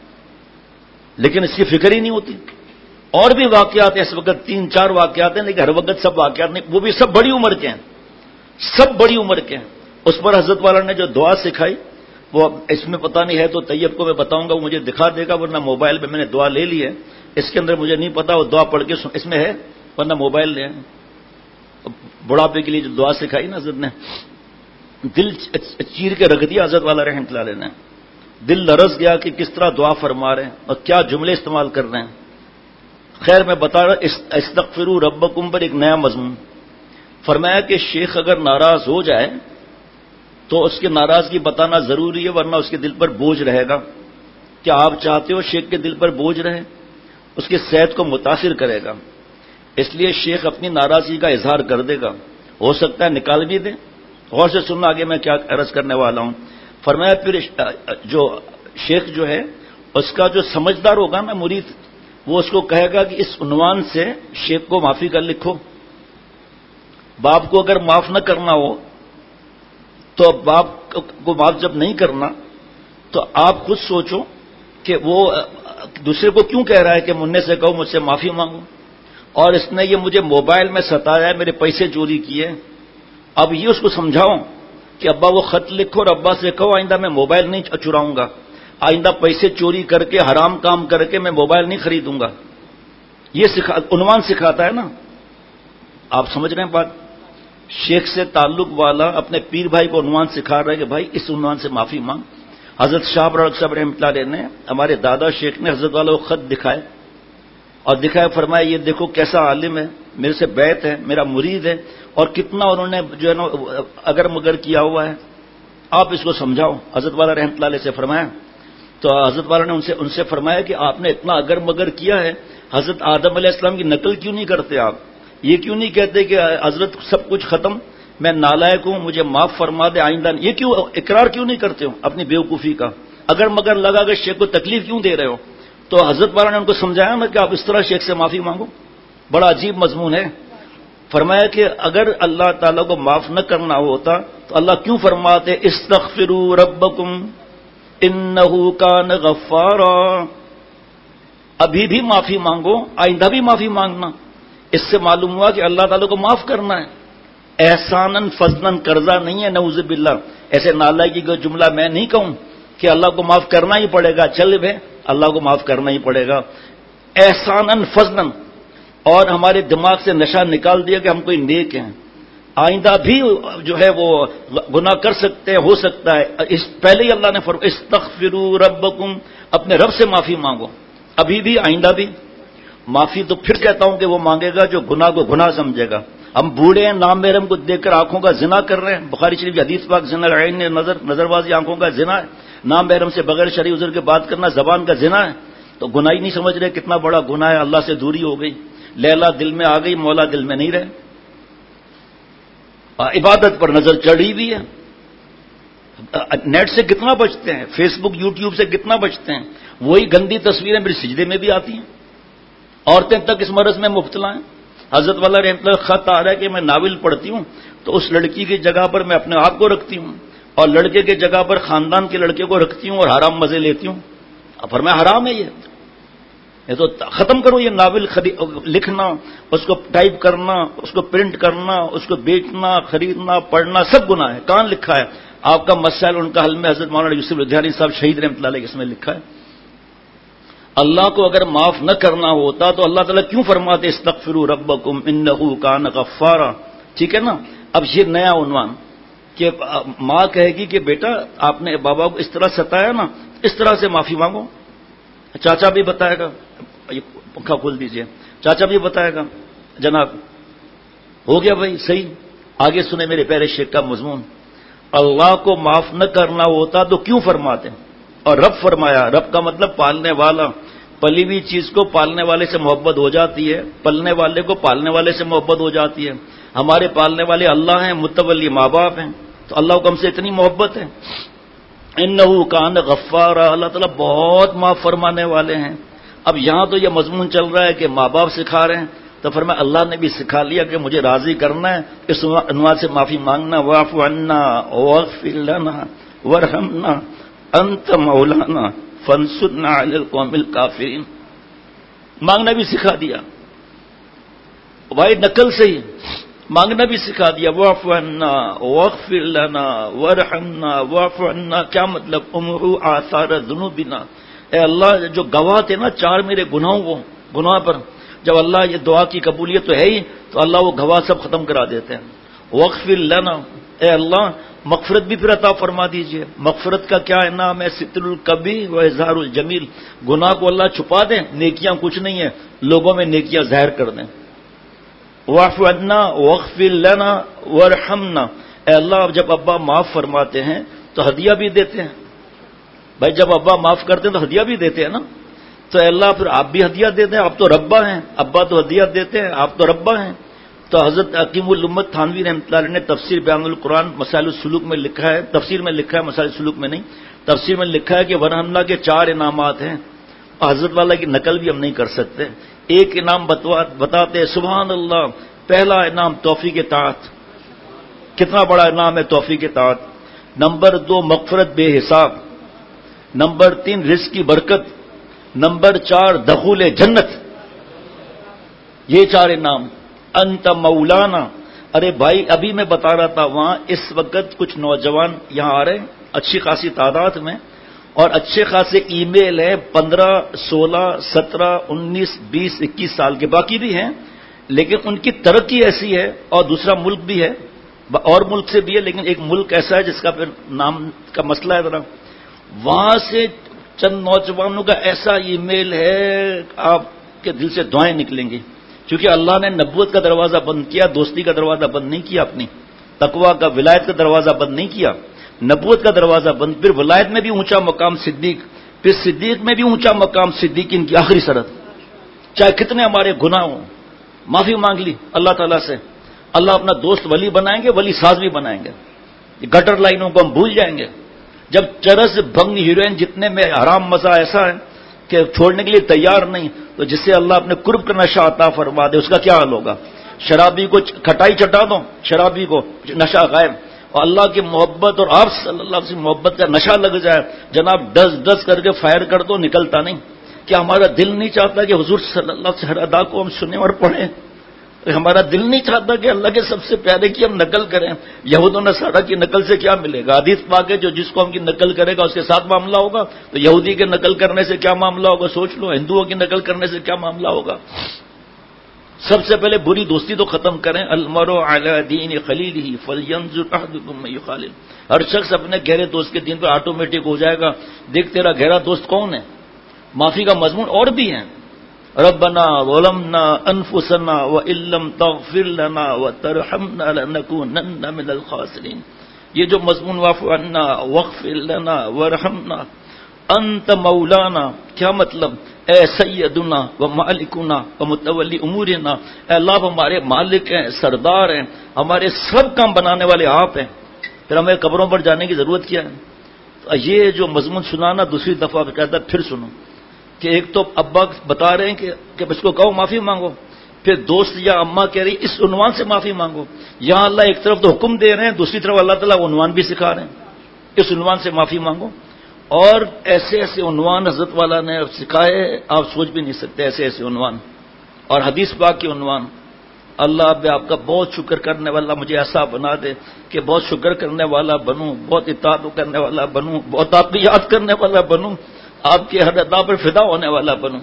E: لیکن اس کی فکر ہی نہیں ہوتی۔ اور بھی واقعات ہیں، اس وقت تین چار واقعات ہیں، لیکن ہر وقت سب واقعات نہیں، وہ بھی سب بڑی عمر کے ہیں، سب بڑی عمر کے ہیں۔ اس پر حضرت والا نے جو دعا سکھائی وہ اس میں پتہ نہیں ہے تو طیب کو میں بتاؤں گا، وہ مجھے دکھا دے گا، ورنہ موبائل پہ میں نے دعا لے لی ہے، اس کے اندر مجھے نہیں پتا وہ دعا پڑھ کے اس میں ہے، ورنہ موبائل لے آئیں۔ بڑھاپے کے لیے جو دعا سکھائی نا حضرت نے، دل چیر کے رکھ دیا حضرت والا رحمۃ اللہ علیہ نے، دل لرز گیا کہ کس طرح دعا فرما رہے ہیں اور کیا جملے استعمال کر رہے ہیں۔ خیر میں بتا رہا استغفروا ربکم پر ایک نیا مضمون فرمایا کہ شیخ اگر ناراض ہو جائے تو اس کی ناراضگی بتانا ضروری ہے، ورنہ اس کے دل پر بوجھ رہے گا۔ کیا آپ چاہتے ہو شیخ کے دل پر بوجھ رہے؟ اس کی صحت کو متاثر کرے گا، اس لیے شیخ اپنی ناراضگی کا اظہار کر دے گا، ہو سکتا ہے نکال بھی دے۔ غور سے سننا آگے میں کیا عرض کرنے والا ہوں۔ فرمایا پھر جو شیخ جو ہے اس کا جو سمجھدار ہوگا نا مرید، وہ اس کو کہے گا کہ اس عنوان سے شیخ کو معافی کا لکھو، باپ کو اگر معاف نہ کرنا ہو تو باپ کو معاف جب نہیں کرنا تو آپ خود سوچو کہ وہ دوسرے کو کیوں کہہ رہا ہے کہ منع سے کہو مجھ سے معافی مانگو، اور اس نے یہ مجھے موبائل میں ستایا ہے، میرے پیسے چوری کیے، اب یہ اس کو سمجھاؤ کہ ابا وہ خط لکھو اور ابا سے کہو آئندہ میں موبائل نہیں چراؤں گا، آئندہ پیسے چوری کر کے حرام کام کر کے میں موبائل نہیں خریدوں گا. یہ سکھا عنوان سکھاتا ہے نا. آپ سمجھ رہے ہیں بات؟ شیخ سے تعلق والا اپنے پیر بھائی کو عنوان سکھا رہا ہے کہ بھائی اس عنوان سے معافی مانگ. حضرت شاہ برالک صاحب رحمۃ اللہ علیہ نے ہمارے دادا شیخ نے حضرت والا کو خط دکھائے اور دکھایا، فرمایا یہ دیکھو کیسا عالم ہے، میرے سے بیعت ہے، میرا مرید ہے، اور کتنا انہوں نے جو ہے نا اگر مگر کیا ہوا ہے، آپ اس کو سمجھاؤ. حضرت والا رحمۃ اللہ علیہ سے فرمایا تو حضرت والا نے ان سے ان سے فرمایا کہ آپ نے اتنا اگر مگر کیا ہے، حضرت آدم علیہ السلام کی نقل کیوں نہیں کرتے آپ؟ یہ کیوں نہیں کہتے کہ حضرت سب کچھ ختم، میں نالائق ہوں، مجھے معاف فرما دے آئندہ؟ یہ کیوں اقرار کیوں نہیں کرتے ہو اپنی بیوقوفی کا؟ اگر مگر لگا کہ شیخ کو تکلیف کیوں دے رہے ہو؟ تو حضرت والا نے ان کو سمجھایا نا کہ آپ اس طرح شیخ سے معافی مانگو. بڑا عجیب مضمون ہے. فرمایا کہ اگر اللہ تعالیٰ کو معاف نہ کرنا ہوتا تو اللہ کیوں فرماتے استغفروا ربکم انہ کان غفارا؟ ابھی بھی معافی مانگو، آئندہ بھی معافی مانگنا. اس سے معلوم ہوا کہ اللہ تعالیٰ کو معاف کرنا ہے، احساناً فضلاً قرضہ نہیں ہے. نعوذ باللہ ایسے نالائکی کا جملہ میں نہیں کہوں کہ اللہ کو معاف کرنا ہی پڑے گا. چل بھائی اللہ کو معاف کرنا ہی پڑے گا، احساناً فضلاً. اور ہمارے دماغ سے نشہ نکال دیا کہ ہم کوئی نیک ہیں، آئندہ بھی جو ہے وہ گناہ کر سکتے ہیں، ہو سکتا ہے. اس پہلے ہی اللہ نے فرمایا استغفروا ربکم، اپنے رب سے معافی مانگو، ابھی بھی آئندہ بھی. معافی تو پھر کہتا ہوں کہ وہ مانگے گا جو گناہ کو گناہ سمجھے گا. ہم بوڑھے ہیں، نام محرم کو دیکھ کر آنکھوں کا زنا کر رہے ہیں. بخاری شریف حدیث پاک زنا العین نظر نظر بازی آنکھوں کا زنا ہے. نام محرم سے بغیر شرعی عذر کے بات کرنا زبان کا زنا ہے. تو گناہ ہی نہیں سمجھ رہے کتنا بڑا گناہ ہے. اللہ سے دوری ہو گئی، لیلا دل میں آ گئی، مولا دل میں نہیں رہے. عبادت پر نظر چڑھی بھی ہے. نیٹ سے کتنا بچتے ہیں، فیس بک یوٹیوب سے کتنا بچتے ہیں. وہی گندی تصویریں میری سجدے میں بھی آتی ہیں. عورتیں تک اس مرض میں مبتلا ہیں. حضرت والا رحمۃ اللہ خط آ رہا ہے کہ میں ناول پڑھتی ہوں تو اس لڑکی کی جگہ پر میں اپنے آپ کو رکھتی ہوں اور لڑکے کی جگہ پر خاندان کے لڑکے کو رکھتی ہوں اور حرام مزے لیتی ہوں. پر میں حرام ہے یہ یہ تو ختم کرو. یہ ناول لکھنا، اس کو ٹائپ کرنا، اس کو پرنٹ کرنا، اس کو بیچنا، خریدنا، پڑھنا سب گناہ ہے. کہاں لکھا ہے؟ آپ کا مسائل ان کا حل میں حضرت مولانا یوسف لدھیانی صاحب شہید رحمۃ اللہ علیہ اس میں لکھا ہے. اللہ کو اگر معاف نہ کرنا ہوتا تو اللہ تعالیٰ کیوں فرماتے استغفروا ربکم انہ کان غفارا؟ ٹھیک ہے نا. اب یہ نیا عنوان کہ ماں کہے گی کہ بیٹا آپ نے بابا کو اس طرح ستایا نا، اس طرح سے معافی مانگو. چاچا بھی بتائے گا، یہ پنکھا کھول دیجئے، چاچا بھی بتائے گا جناب ہو گیا بھائی صحیح. آگے سنے میرے پیارے شیخ کا مضمون. اللہ کو معاف نہ کرنا ہوتا تو کیوں فرماتے؟ اور رب فرمایا. رب کا مطلب پالنے والا. پلی ہوئی چیز کو پالنے والے سے محبت ہو جاتی ہے، پلنے والے کو پالنے والے سے محبت ہو جاتی ہے. ہمارے پالنے والے اللہ ہیں، متولی ماں باپ ہیں، تو اللہ کو ہم سے اتنی محبت ہے. انہ کان غفارا، اللہ تعالیٰ بہت معاف فرمانے والے ہیں. اب یہاں تو یہ مضمون چل رہا ہے کہ ماں باپ سکھا رہے ہیں، تو فرمایا اللہ نے بھی سکھا لیا کہ مجھے راضی کرنا ہے، اس عنوان سے معافی مانگنا. واعف عنا واغفر لنا وارحمنا انت مولانا فانصرنا علی القوم الکافرین. مانگنا بھی سکھا دیا بھائی، نقل سے ہی مانگنا بھی سکھا دیا. واعف عنا واغفر لنا وارحمنا. واعف عنا کیا مطلب؟ امحو آثار ذنوبنا. اے اللہ جو گواہ تھے نا چار میرے گناہوں کو گناہ پر، جب اللہ یہ دعا کی قبولیت تو ہے ہی تو اللہ وہ گواہ سب ختم کرا دیتے ہیں. واغفر لنا، اے اللہ مغفرت بھی پھر عطا فرما دیجئے. مغفرت کا کیا نام ہے؟ ستر الکبیر و اظہار الجمیل. گناہ کو اللہ چھپا دیں، نیکیاں کچھ نہیں ہیں، لوگوں میں نیکیاں ظاہر کر دیں. واعف عنا واغفر لنا وارحمنا. اے اللہ جب ابا معاف فرماتے ہیں تو ہدیہ بھی دیتے ہیں. بھائی جب ابا معاف کرتے ہیں تو ہدیہ بھی دیتے ہیں نا. تو اے اللہ پھر آپ بھی ہدیہ دیتے ہیں، آپ تو ربا ہیں. ابا تو ہدیہ دیتے ہیں، آپ تو ربا ہیں. تو حضرت حکیم الامت تھانوی رحمۃ اللہ علیہ نے تفسیر بیان القرآن مسائل السلوک میں لکھا ہے، تفسیر میں لکھا ہے، مسائل السلوک میں نہیں، تفسیر میں لکھا ہے کہ ورحمنا کے چار انعامات ہیں. حضرت والا کی نقل بھی ہم نہیں کر سکتے. ایک انعام بتاتے سبحان اللہ پہلا انعام توفیق اطاعت، کتنا بڑا انعام ہے توفیق اطاعت۔ نمبر دو مغفرت بے حساب، نمبر تین رزق کی برکت، نمبر چار دخول جنت۔ یہ چار انعام۔ انت مولانا، ارے بھائی ابھی میں بتا رہا تھا وہاں اس وقت کچھ نوجوان یہاں آ رہے ہیں اچھی خاصی تعداد میں، اور اچھے خاصے ای میل ہیں، پندرہ سولہ سترہ انیس بیس اکیس سال کے، باقی بھی ہیں، لیکن ان کی ترقی ایسی ہے، اور دوسرا ملک بھی ہے اور ملک سے بھی ہے، لیکن ایک ملک ایسا ہے جس کا پھر نام کا مسئلہ ہے ذرا، وہاں سے چند نوجوانوں کا ایسا ای میل ہے آپ کے دل سے دعائیں نکلیں گی، کیونکہ اللہ نے نبوت کا دروازہ بند کیا، دوستی کا دروازہ بند نہیں کیا، اپنی تقویٰ کا ولایت کا دروازہ بند نہیں کیا، نبوت کا دروازہ بند، پھر ولایت میں بھی اونچا مقام صدیق، پھر صدیق میں بھی اونچا مقام صدیقین کی آخری شرط، چاہے کتنے ہمارے گناہ ہوں، معافی مانگ لی اللہ تعالیٰ سے، اللہ اپنا دوست ولی بنائیں گے، ولی ساز بھی بنائیں گے، گٹر لائنوں کو ہم بھول جائیں گے۔ جب چرس بھنگ ہیروئن جتنے میں حرام مزہ ایسا ہے کہ چھوڑنے کے لیے تیار نہیں، تو جس سے اللہ اپنے قرب کا نشہ عطا فرما دے اس کا کیا حال ہوگا؟ شرابی کو کھٹائی چٹا دو، شرابی کو نشہ غائب، اور اللہ کی محبت اور آپ صلی اللہ علیہ وسلم محبت کا نشہ لگ جائے، جناب ڈس ڈس کر کے فائر کر دو، نکلتا نہیں۔ کیا ہمارا دل نہیں چاہتا کہ حضور صلی اللہ علیہ وسلم ادا کو ہم سنیں اور پڑھیں؟ ہمارا دل نہیں چاہتا کہ اللہ کے سب سے پیارے کی ہم نقل کریں؟ یہود و نصارہ کی نقل سے کیا ملے گا؟ حدیث پاک ہے جو جس قوم کی نقل کرے گا اس کے ساتھ معاملہ ہوگا، تو یہودی کے نقل کرنے سے کیا معاملہ ہوگا سوچ لو، ہندوؤں کی نقل کرنے سے کیا معاملہ ہوگا؟ سب سے پہلے بری دوستی تو ختم کریں، المرء علی دین خلیلہ فلینظر احدکم من یخالل، ہر شخص اپنے گہرے دوست کے دین پر آٹومیٹک ہو جائے گا، دیکھ تیرا گہرا دوست کون ہے۔ معافی کا مضمون اور بھی ہے، ربنا ظلمنا انفسنا وان لم تغفر لنا وترحمنا لنکونن من الخاسرین، یہ جو مضمون واعف عنا واغفر لنا وارحمنا انت مولانا، کیا مطلب؟ اے سیدنا و مالکنا و متولی امورنا، اے اللہ ہمارے مالک ہیں، سردار ہیں، ہمارے سب کام بنانے والے آپ ہیں، پھر ہمیں قبروں پر جانے کی ضرورت کیا ہے؟ تو یہ جو مضمون سنانا دوسری دفعہ کہتا ہے پھر سنو، کہ ایک تو ابا بتا رہے ہیں کہ کہ اس کو کہو معافی مانگو، پھر دوست یا اماں کہہ رہی اس عنوان سے معافی مانگو، یہاں اللہ ایک طرف تو حکم دے رہے ہیں، دوسری طرف اللہ تعالیٰ عنوان بھی سکھا رہے ہیں، اس عنوان سے معافی مانگو، اور ایسے ایسے عنوان حضرت والا نے سکھائے آپ سوچ بھی نہیں سکتے، ایسے ایسے عنوان، اور حدیث پاک کے عنوان۔ اللہ اب آپ کا بہت شکر کرنے والا مجھے ایسا بنا دے کہ بہت شکر کرنے والا بنوں، بہت اطاعت کرنے والا بنوں، بہت آپ کی یاد کرنے والا بنوں، آپ کے ہر ادا پر فدا ہونے والا بنوں۔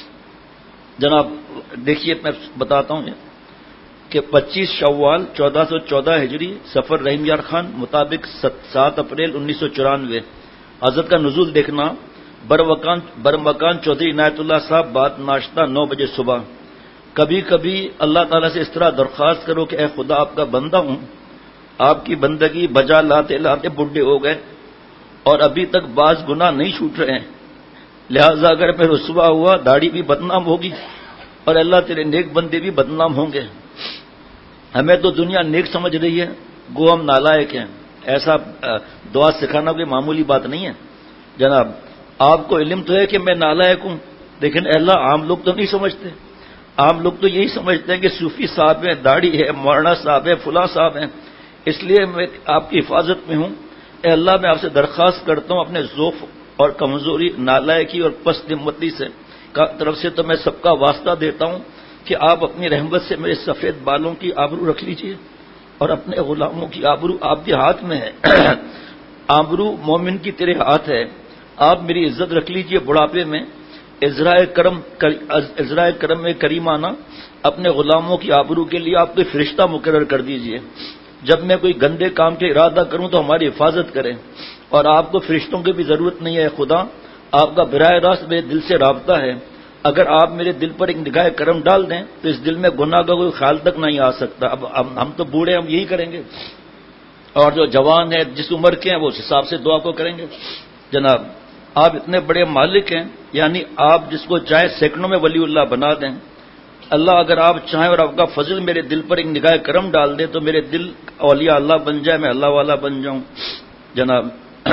E: جناب دیکھیے میں بتاتا ہوں کہ پچیس شوال چودہ سو چودہ ہجری سفر رحیم یار خان مطابق سات اپریل انیس سو چورانوے، حضرت کا نزول دیکھنا، برمکان برمکان چودھری عنایت اللہ صاحب، بعد ناشتہ نو بجے صبح۔ کبھی کبھی اللہ تعالیٰ سے اس طرح درخواست کرو کہ اے خدا آپ کا بندہ ہوں، آپ کی بندگی بجا لاتے لاتے بڈھے ہو گئے اور ابھی تک بعض گناہ نہیں چھوٹ رہے ہیں، لہذا اگر میں رسوا ہوا داڑھی بھی بدنام ہوگی اور اللہ تیرے نیک بندے بھی بدنام ہوں گے۔ ہمیں تو دنیا نیک سمجھ رہی ہے، گو ہم نالائق ہیں، ایسا دعا سکھانا کوئی معمولی بات نہیں ہے جناب۔ آپ کو علم تو ہے کہ میں نالائق ہوں، لیکن اللہ عام لوگ تو نہیں سمجھتے، عام لوگ تو یہی سمجھتے ہیں کہ صوفی صاحب ہیں، داڑھی ہے، مولانا صاحب ہے، فلاں صاحب ہیں، اس لیے میں آپ کی حفاظت میں ہوں۔ اے اللہ میں آپ سے درخواست کرتا ہوں اپنے ضعف اور کمزوری، نالائکی اور پست ہمتی سے طرف سے تو میں سب کا واسطہ دیتا ہوں کہ آپ اپنی رحمت سے میرے سفید بالوں کی آبرو رکھ لیجئے، اور اپنے غلاموں کی آبرو آپ کے ہاتھ میں ہے، آبرو مومن کی تیرے ہاتھ ہے، آپ میری عزت رکھ لیجئے بڑھاپے میں، ازرائے کرم ازرائے کرم میں کریمانہ اپنے غلاموں کی آبرو کے لیے آپ کوئی فرشتہ مقرر کر دیجئے، جب میں کوئی گندے کام کے ارادہ کروں تو ہماری حفاظت کریں، اور آپ کو فرشتوں کی بھی ضرورت نہیں ہے خدا، آپ کا براہ راست میرے دل سے رابطہ ہے، اگر آپ میرے دل پر ایک نگاہ کرم ڈال دیں تو اس دل میں گناہ کا کوئی خیال تک نہیں آ سکتا۔ اب ہم تو بوڑھے ہم یہی کریں گے، اور جو جوان ہیں جس عمر کے ہیں وہ اس حساب سے دعا کو کریں گے۔ جناب آپ اتنے بڑے مالک ہیں، یعنی آپ جس کو چاہے سیکنڈوں میں ولی اللہ بنا دیں، اللہ اگر آپ چاہیں اور آپ کا فضل میرے دل پر ایک نگاہ کرم ڈال دے تو میرے دل اولیاء اللہ بن جائے، میں اللہ والا بن جاؤں جناب۔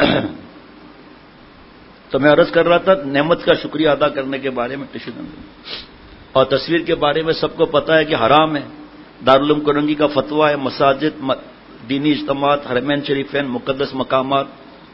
E: تو میں عرض کر رہا تھا نعمت کا شکریہ ادا کرنے کے بارے میں، اور تصویر کے بارے میں سب کو پتا ہے کہ حرام ہے، دارالعلوم کرنگی کا فتویٰ ہے، مساجد، دینی اجتماعات، حرمین شریفین، مقدس مقامات.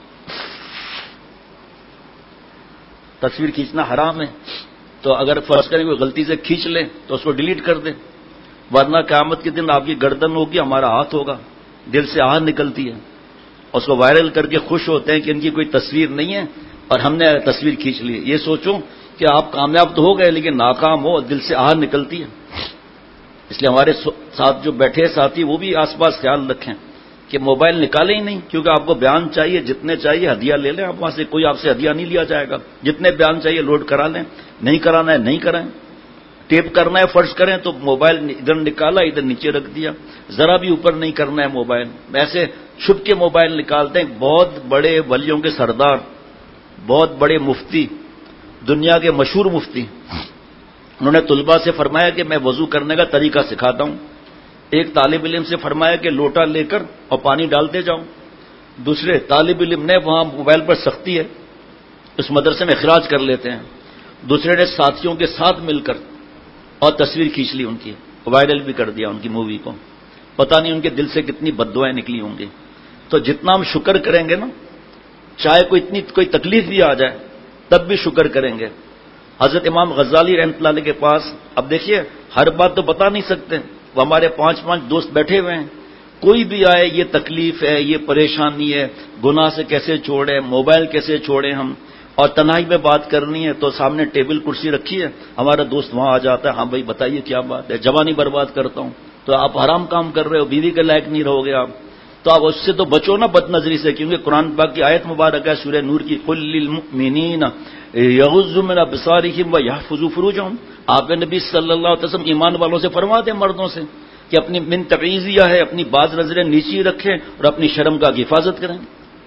E: تصویر کھینچنا حرام ہے، تو اگر فرض کریں کوئی غلطی سے کھینچ لیں تو اس کو ڈیلیٹ کر دیں، ورنہ قیامت کے دن آپ کی گردن ہوگی، ہمارا ہاتھ ہوگا. دل سے آہ نکلتی ہے، اس کو وائرل کر کے خوش ہوتے ہیں کہ ان کی کوئی تصویر نہیں ہے اور ہم نے تصویر کھینچ لی. یہ سوچو کہ آپ کامیاب تو ہو گئے لیکن ناکام ہو، دل سے آہ نکلتی ہے. اس لیے ہمارے ساتھ جو بیٹھے ساتھی وہ بھی آس پاس خیال رکھیں کہ موبائل نکالیں ہی نہیں، کیونکہ آپ کو بیان چاہیے، جتنے چاہیے ہدیہ لے لیں، آپ وہاں سے کوئی آپ سے ہدیہ نہیں لیا جائے گا. جتنے بیان چاہیے لوڈ کرا لیں، نہیں کرانا ہے نہیں کرائیں. ٹیپ کرنا ہے فرض کریں تو موبائل ادھر نکالا ادھر نیچے رکھ دیا، ذرا بھی اوپر نہیں کرنا ہے موبائل. ایسے چھپ کے موبائل نکالتے ہیں. بہت بڑے ولیوں کے سردار، بہت بڑے مفتی، دنیا کے مشہور مفتی، انہوں نے طلباء سے فرمایا کہ میں وضو کرنے کا طریقہ سکھاتا ہوں. ایک طالب علم سے فرمایا کہ لوٹا لے کر اور پانی ڈالتے جاؤ. دوسرے طالب علم نے وہاں موبائل پر سختی ہے، اس مدرسے میں اخراج کر لیتے ہیں. دوسرے نے ساتھیوں کے ساتھ مل کر اور تصویر کھینچ لی ان کی، وائرل بھی کر دیا ان کی مووی کو. پتہ نہیں ان کے دل سے کتنی بددعائیں نکلی ہوں گی. تو جتنا ہم شکر کریں گے نا، چاہے کوئی اتنی کوئی تکلیف بھی آ جائے تب بھی شکر کریں گے. حضرت امام غزالی رحمۃ اللہ علیہ کے پاس، اب دیکھیے ہر بات تو بتا نہیں سکتے، وہ ہمارے پانچ پانچ دوست بیٹھے ہوئے ہیں، کوئی بھی آئے یہ تکلیف ہے، یہ پریشانی ہے، گناہ سے کیسے چھوڑیں، موبائل کیسے چھوڑیں ہم، اور تنہائی میں بات کرنی ہے تو سامنے ٹیبل کرسی رکھی ہے، ہمارا دوست وہاں آ جاتا ہے، ہاں بھائی بتائیے کیا بات ہے، جوانی برباد کرتا ہوں. تو آپ حرام کام کر رہے ہو، بیوی کے لائق نہیں رہو گے آپ، تو آپ اس سے تو بچو نا بد نظری سے، کیونکہ قرآن پاک کی آیت مبارک ہے سورہ نور کی، قل للمؤمنین یغضوا من ابصارہم ویحفظوا فروجہم. آپ نبی صلی اللہ علیہ وسلم ایمان والوں سے فرما دیں، مردوں سے، کہ اپنی من تبعیضیہ ہے، اپنی بعض نظریں نیچی رکھیں اور اپنی شرم کا حفاظت کریں.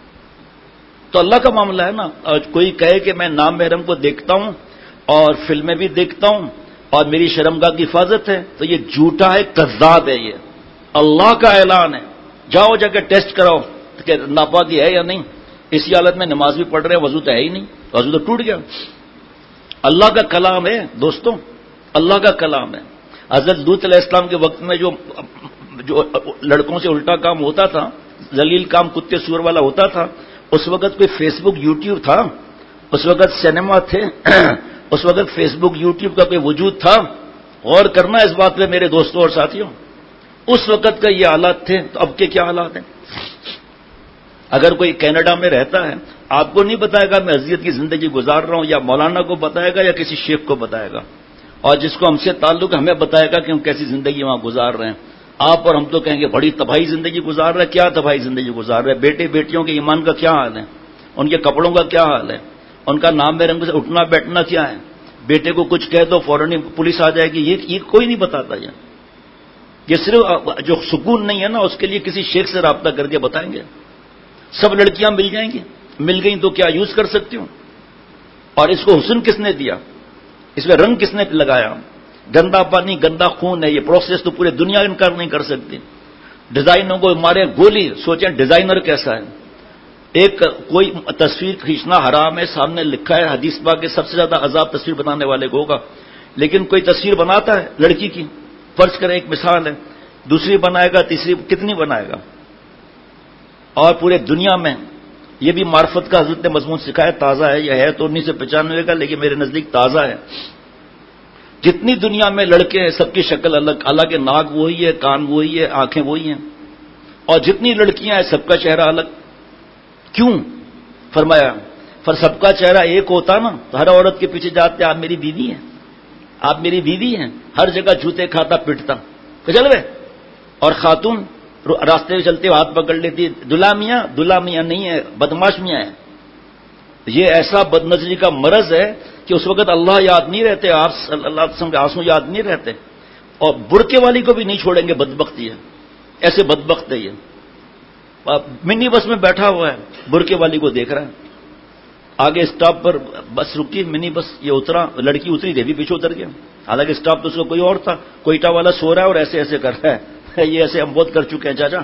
E: تو اللہ کا معاملہ ہے نا. اور کوئی کہے کہ میں نام محرم کو دیکھتا ہوں اور فلمیں بھی دیکھتا ہوں اور میری شرمگاہ کی حفاظت ہے، تو یہ جھوٹا ہے، کذاب ہے. یہ اللہ کا اعلان ہے، جاؤ جا کے ٹیسٹ کراؤ کہ ناپاکی ہے یا نہیں. اسی حالت میں نماز بھی پڑھ رہے ہیں، وضو تو ہے ہی نہیں، وضو تو ٹوٹ گیا. اللہ کا کلام ہے دوستوں، اللہ کا کلام ہے. حضرت لوط علیہ السلام کے وقت میں جو جو لڑکوں سے الٹا کام ہوتا تھا، ذلیل کام کتے سور والا ہوتا تھا، اس وقت کوئی فیس بک یوٹیوب تھا، اس وقت سینما تھے، اس وقت فیس بک یوٹیوب کا کوئی وجود تھا؟ غور کرنا اس بات پہ میرے دوستوں اور ساتھیوں. اس وقت کا یہ حالات تھے، تو اب کے کیا حالات ہیں؟ اگر کوئی کینیڈا میں رہتا ہے، آپ کو نہیں بتائے گا میں اذیت کی زندگی گزار رہا ہوں، یا مولانا کو بتائے گا یا کسی شیخ کو بتائے گا، اور جس کو ہم سے تعلق ہے ہمیں بتائے گا کہ ہم کیسی زندگی وہاں گزار رہے ہیں. آپ اور ہم تو کہیں گے بڑی تباہی زندگی گزار رہے ہیں. کیا تباہی زندگی گزار رہے ہیں؟ بیٹے بیٹیوں کے ایمان کا کیا حال ہے؟ ان کے کپڑوں کا کیا حال ہے؟ ان کا نام میں رنگ سے اٹھنا بیٹھنا کیا ہے؟ بیٹے کو کچھ کہہ دو فوراً پولیس آ جائے گی. یہ کوئی نہیں بتاتا. یہ یہ صرف جو سکون نہیں ہے نا، اس کے لیے کسی شیخ سے رابطہ کر کے بتائیں گے. سب لڑکیاں مل جائیں گی، مل گئیں تو کیا یوز کر سکتی ہوں؟ اور اس کو حسن کس نے دیا؟ اس میں رنگ کس نے لگایا؟ گندا پانی گندا خون ہے. یہ پروسیس تو پورے دنیا انکار نہیں کر سکتی. ڈیزائنوں کو مارے گولی، سوچیں ڈیزائنر کیسا ہے. ایک کوئی تصویر کھینچنا حرام ہے، سامنے لکھا ہے حدیث پاک کے سب سے زیادہ عذاب تصویر بنانے والے کو ہوگا. لیکن کوئی تصویر بناتا ہے لڑکی کی، فرض کریں ایک مثال ہے، دوسری بنائے گا، تیسری کتنی بنائے گا؟ اور پورے دنیا میں یہ بھی معرفت کا حضرت نے مضمون سکھایا، تازہ ہے. یہ ہے تو انیس سو پچانوے کا، لیکن میرے نزدیک تازہ ہے. جتنی دنیا میں لڑکے ہیں سب کی شکل الگ، حالانکہ ناک وہی ہے، کان وہی ہے، آنکھیں وہی ہیں. اور جتنی لڑکیاں ہیں سب کا چہرہ الگ. کیوں؟ فرمایا پر سب کا چہرہ ایک ہوتا نا تو ہر عورت کے پیچھے جاتے آپ میری بیوی ہیں، آپ میری بیوی ہیں، ہر جگہ جوتے کھاتا پٹتا چل گئے. اور خاتون راستے میں چلتے ہاتھ پکڑ لیتی، دلہا میاں، دلہا میاں نہیں ہے، بدماش میاں ہے. یہ ایسا بد نظری کا مرض ہے کہ اس وقت اللہ یاد نہیں رہتے، آپ صلی اللہ علیہ وسلم کے آنسو یاد نہیں رہتے. اور برقے والی کو بھی نہیں چھوڑیں گے، بدبختی ہے. ایسے بدبخت ہے یہ. منی بس میں بیٹھا ہوا ہے، برقے والی کو دیکھ رہا ہے. آگے اسٹاپ پر بس رکی، منی بس یہ اترا، لڑکی اتری دے بھی پیچھے اتر گیا. حالانکہ اسٹاپ تو اس کو کوئی اور تھا، کوئٹہ والا سو رہا ہے اور ایسے ایسے کر رہا ہے. یہ ایسے ہم بہت کر چکے ہیں چاچا.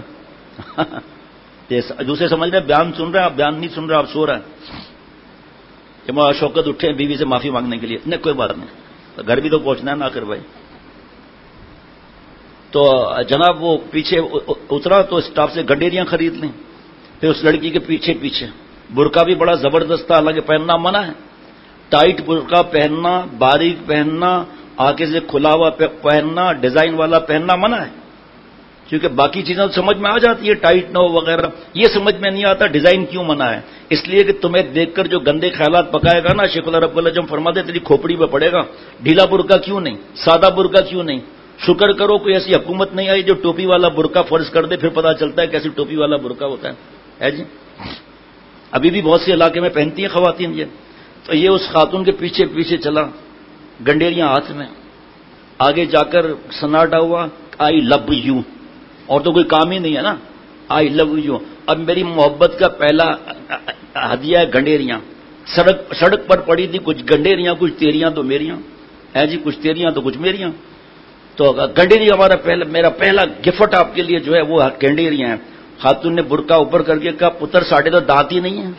E: دوسرے سمجھ رہے ہیں بیان سن رہے ہیں، آپ بیان نہیں سن رہے، آپ سو رہے ہیں. کہ میں شوکت اٹھے بیوی سے معافی مانگنے کے لیے، نہیں کوئی بات نہیں، گھر بھی تو پہنچنا ہے نا آخر بھائی. تو جناب وہ پیچھے اترا تو اسٹاف سے گڈیریاں خرید لیں. پھر اس لڑکی کے پیچھے پیچھے برقع بھی بڑا زبردست تھا، حالانکہ پہننا منع ہے. ٹائٹ برقع پہننا، باریک پہننا، آگے سے کھلا ہوا پہننا، ڈیزائن والا پہننا منع ہے، کیونکہ باقی چیزیں تو سمجھ میں آ جاتی ہے، ٹائٹ نہ ہو وغیرہ. یہ سمجھ میں نہیں آتا ڈیزائن کیوں منع ہے. اس لیے کہ تمہیں دیکھ کر جو گندے خیالات پکائے گا نا، شیخ اللہ رب العزم فرماتے تیری کھوپڑی پہ پڑے گا. ڈھیلا برقع کیوں نہیں، سادہ برقع کیوں نہیں. شکر کرو کوئی ایسی حکومت نہیں آئی جو ٹوپی والا برقع فرض کر دے، پھر پتا چلتا ہے کیسی ٹوپی والا برقع ہوتا ہے. ہے جی، ابھی بھی بہت سے علاقے میں پہنتی ہیں خواتین یہ. تو یہ اس خاتون کے پیچھے پیچھے چلا، گنڈیریاں ہاتھ میں. آگے جا کر سناٹا ہوا، آئی لو یو. اور تو کوئی کام ہی نہیں ہے نا، آئی لو یو. اب میری محبت کا پہلا ہدیہ ہے گنڈیریاں. سڑک سڑک پر پڑی تھی کچھ گنڈیریاں، کچھ تیریاں تو میریاں. ہے جی، کچھ تیریاں تو کچھ میریاں. تو گنڈیری ہمارا پہلا میرا پہلا گفٹ آپ کے لیے جو ہے وہ گنڈیریاں ہیں. خاتون نے برقع اوپر کر کے کہا پتر ساڑھے تو دانت ہی نہیں ہے.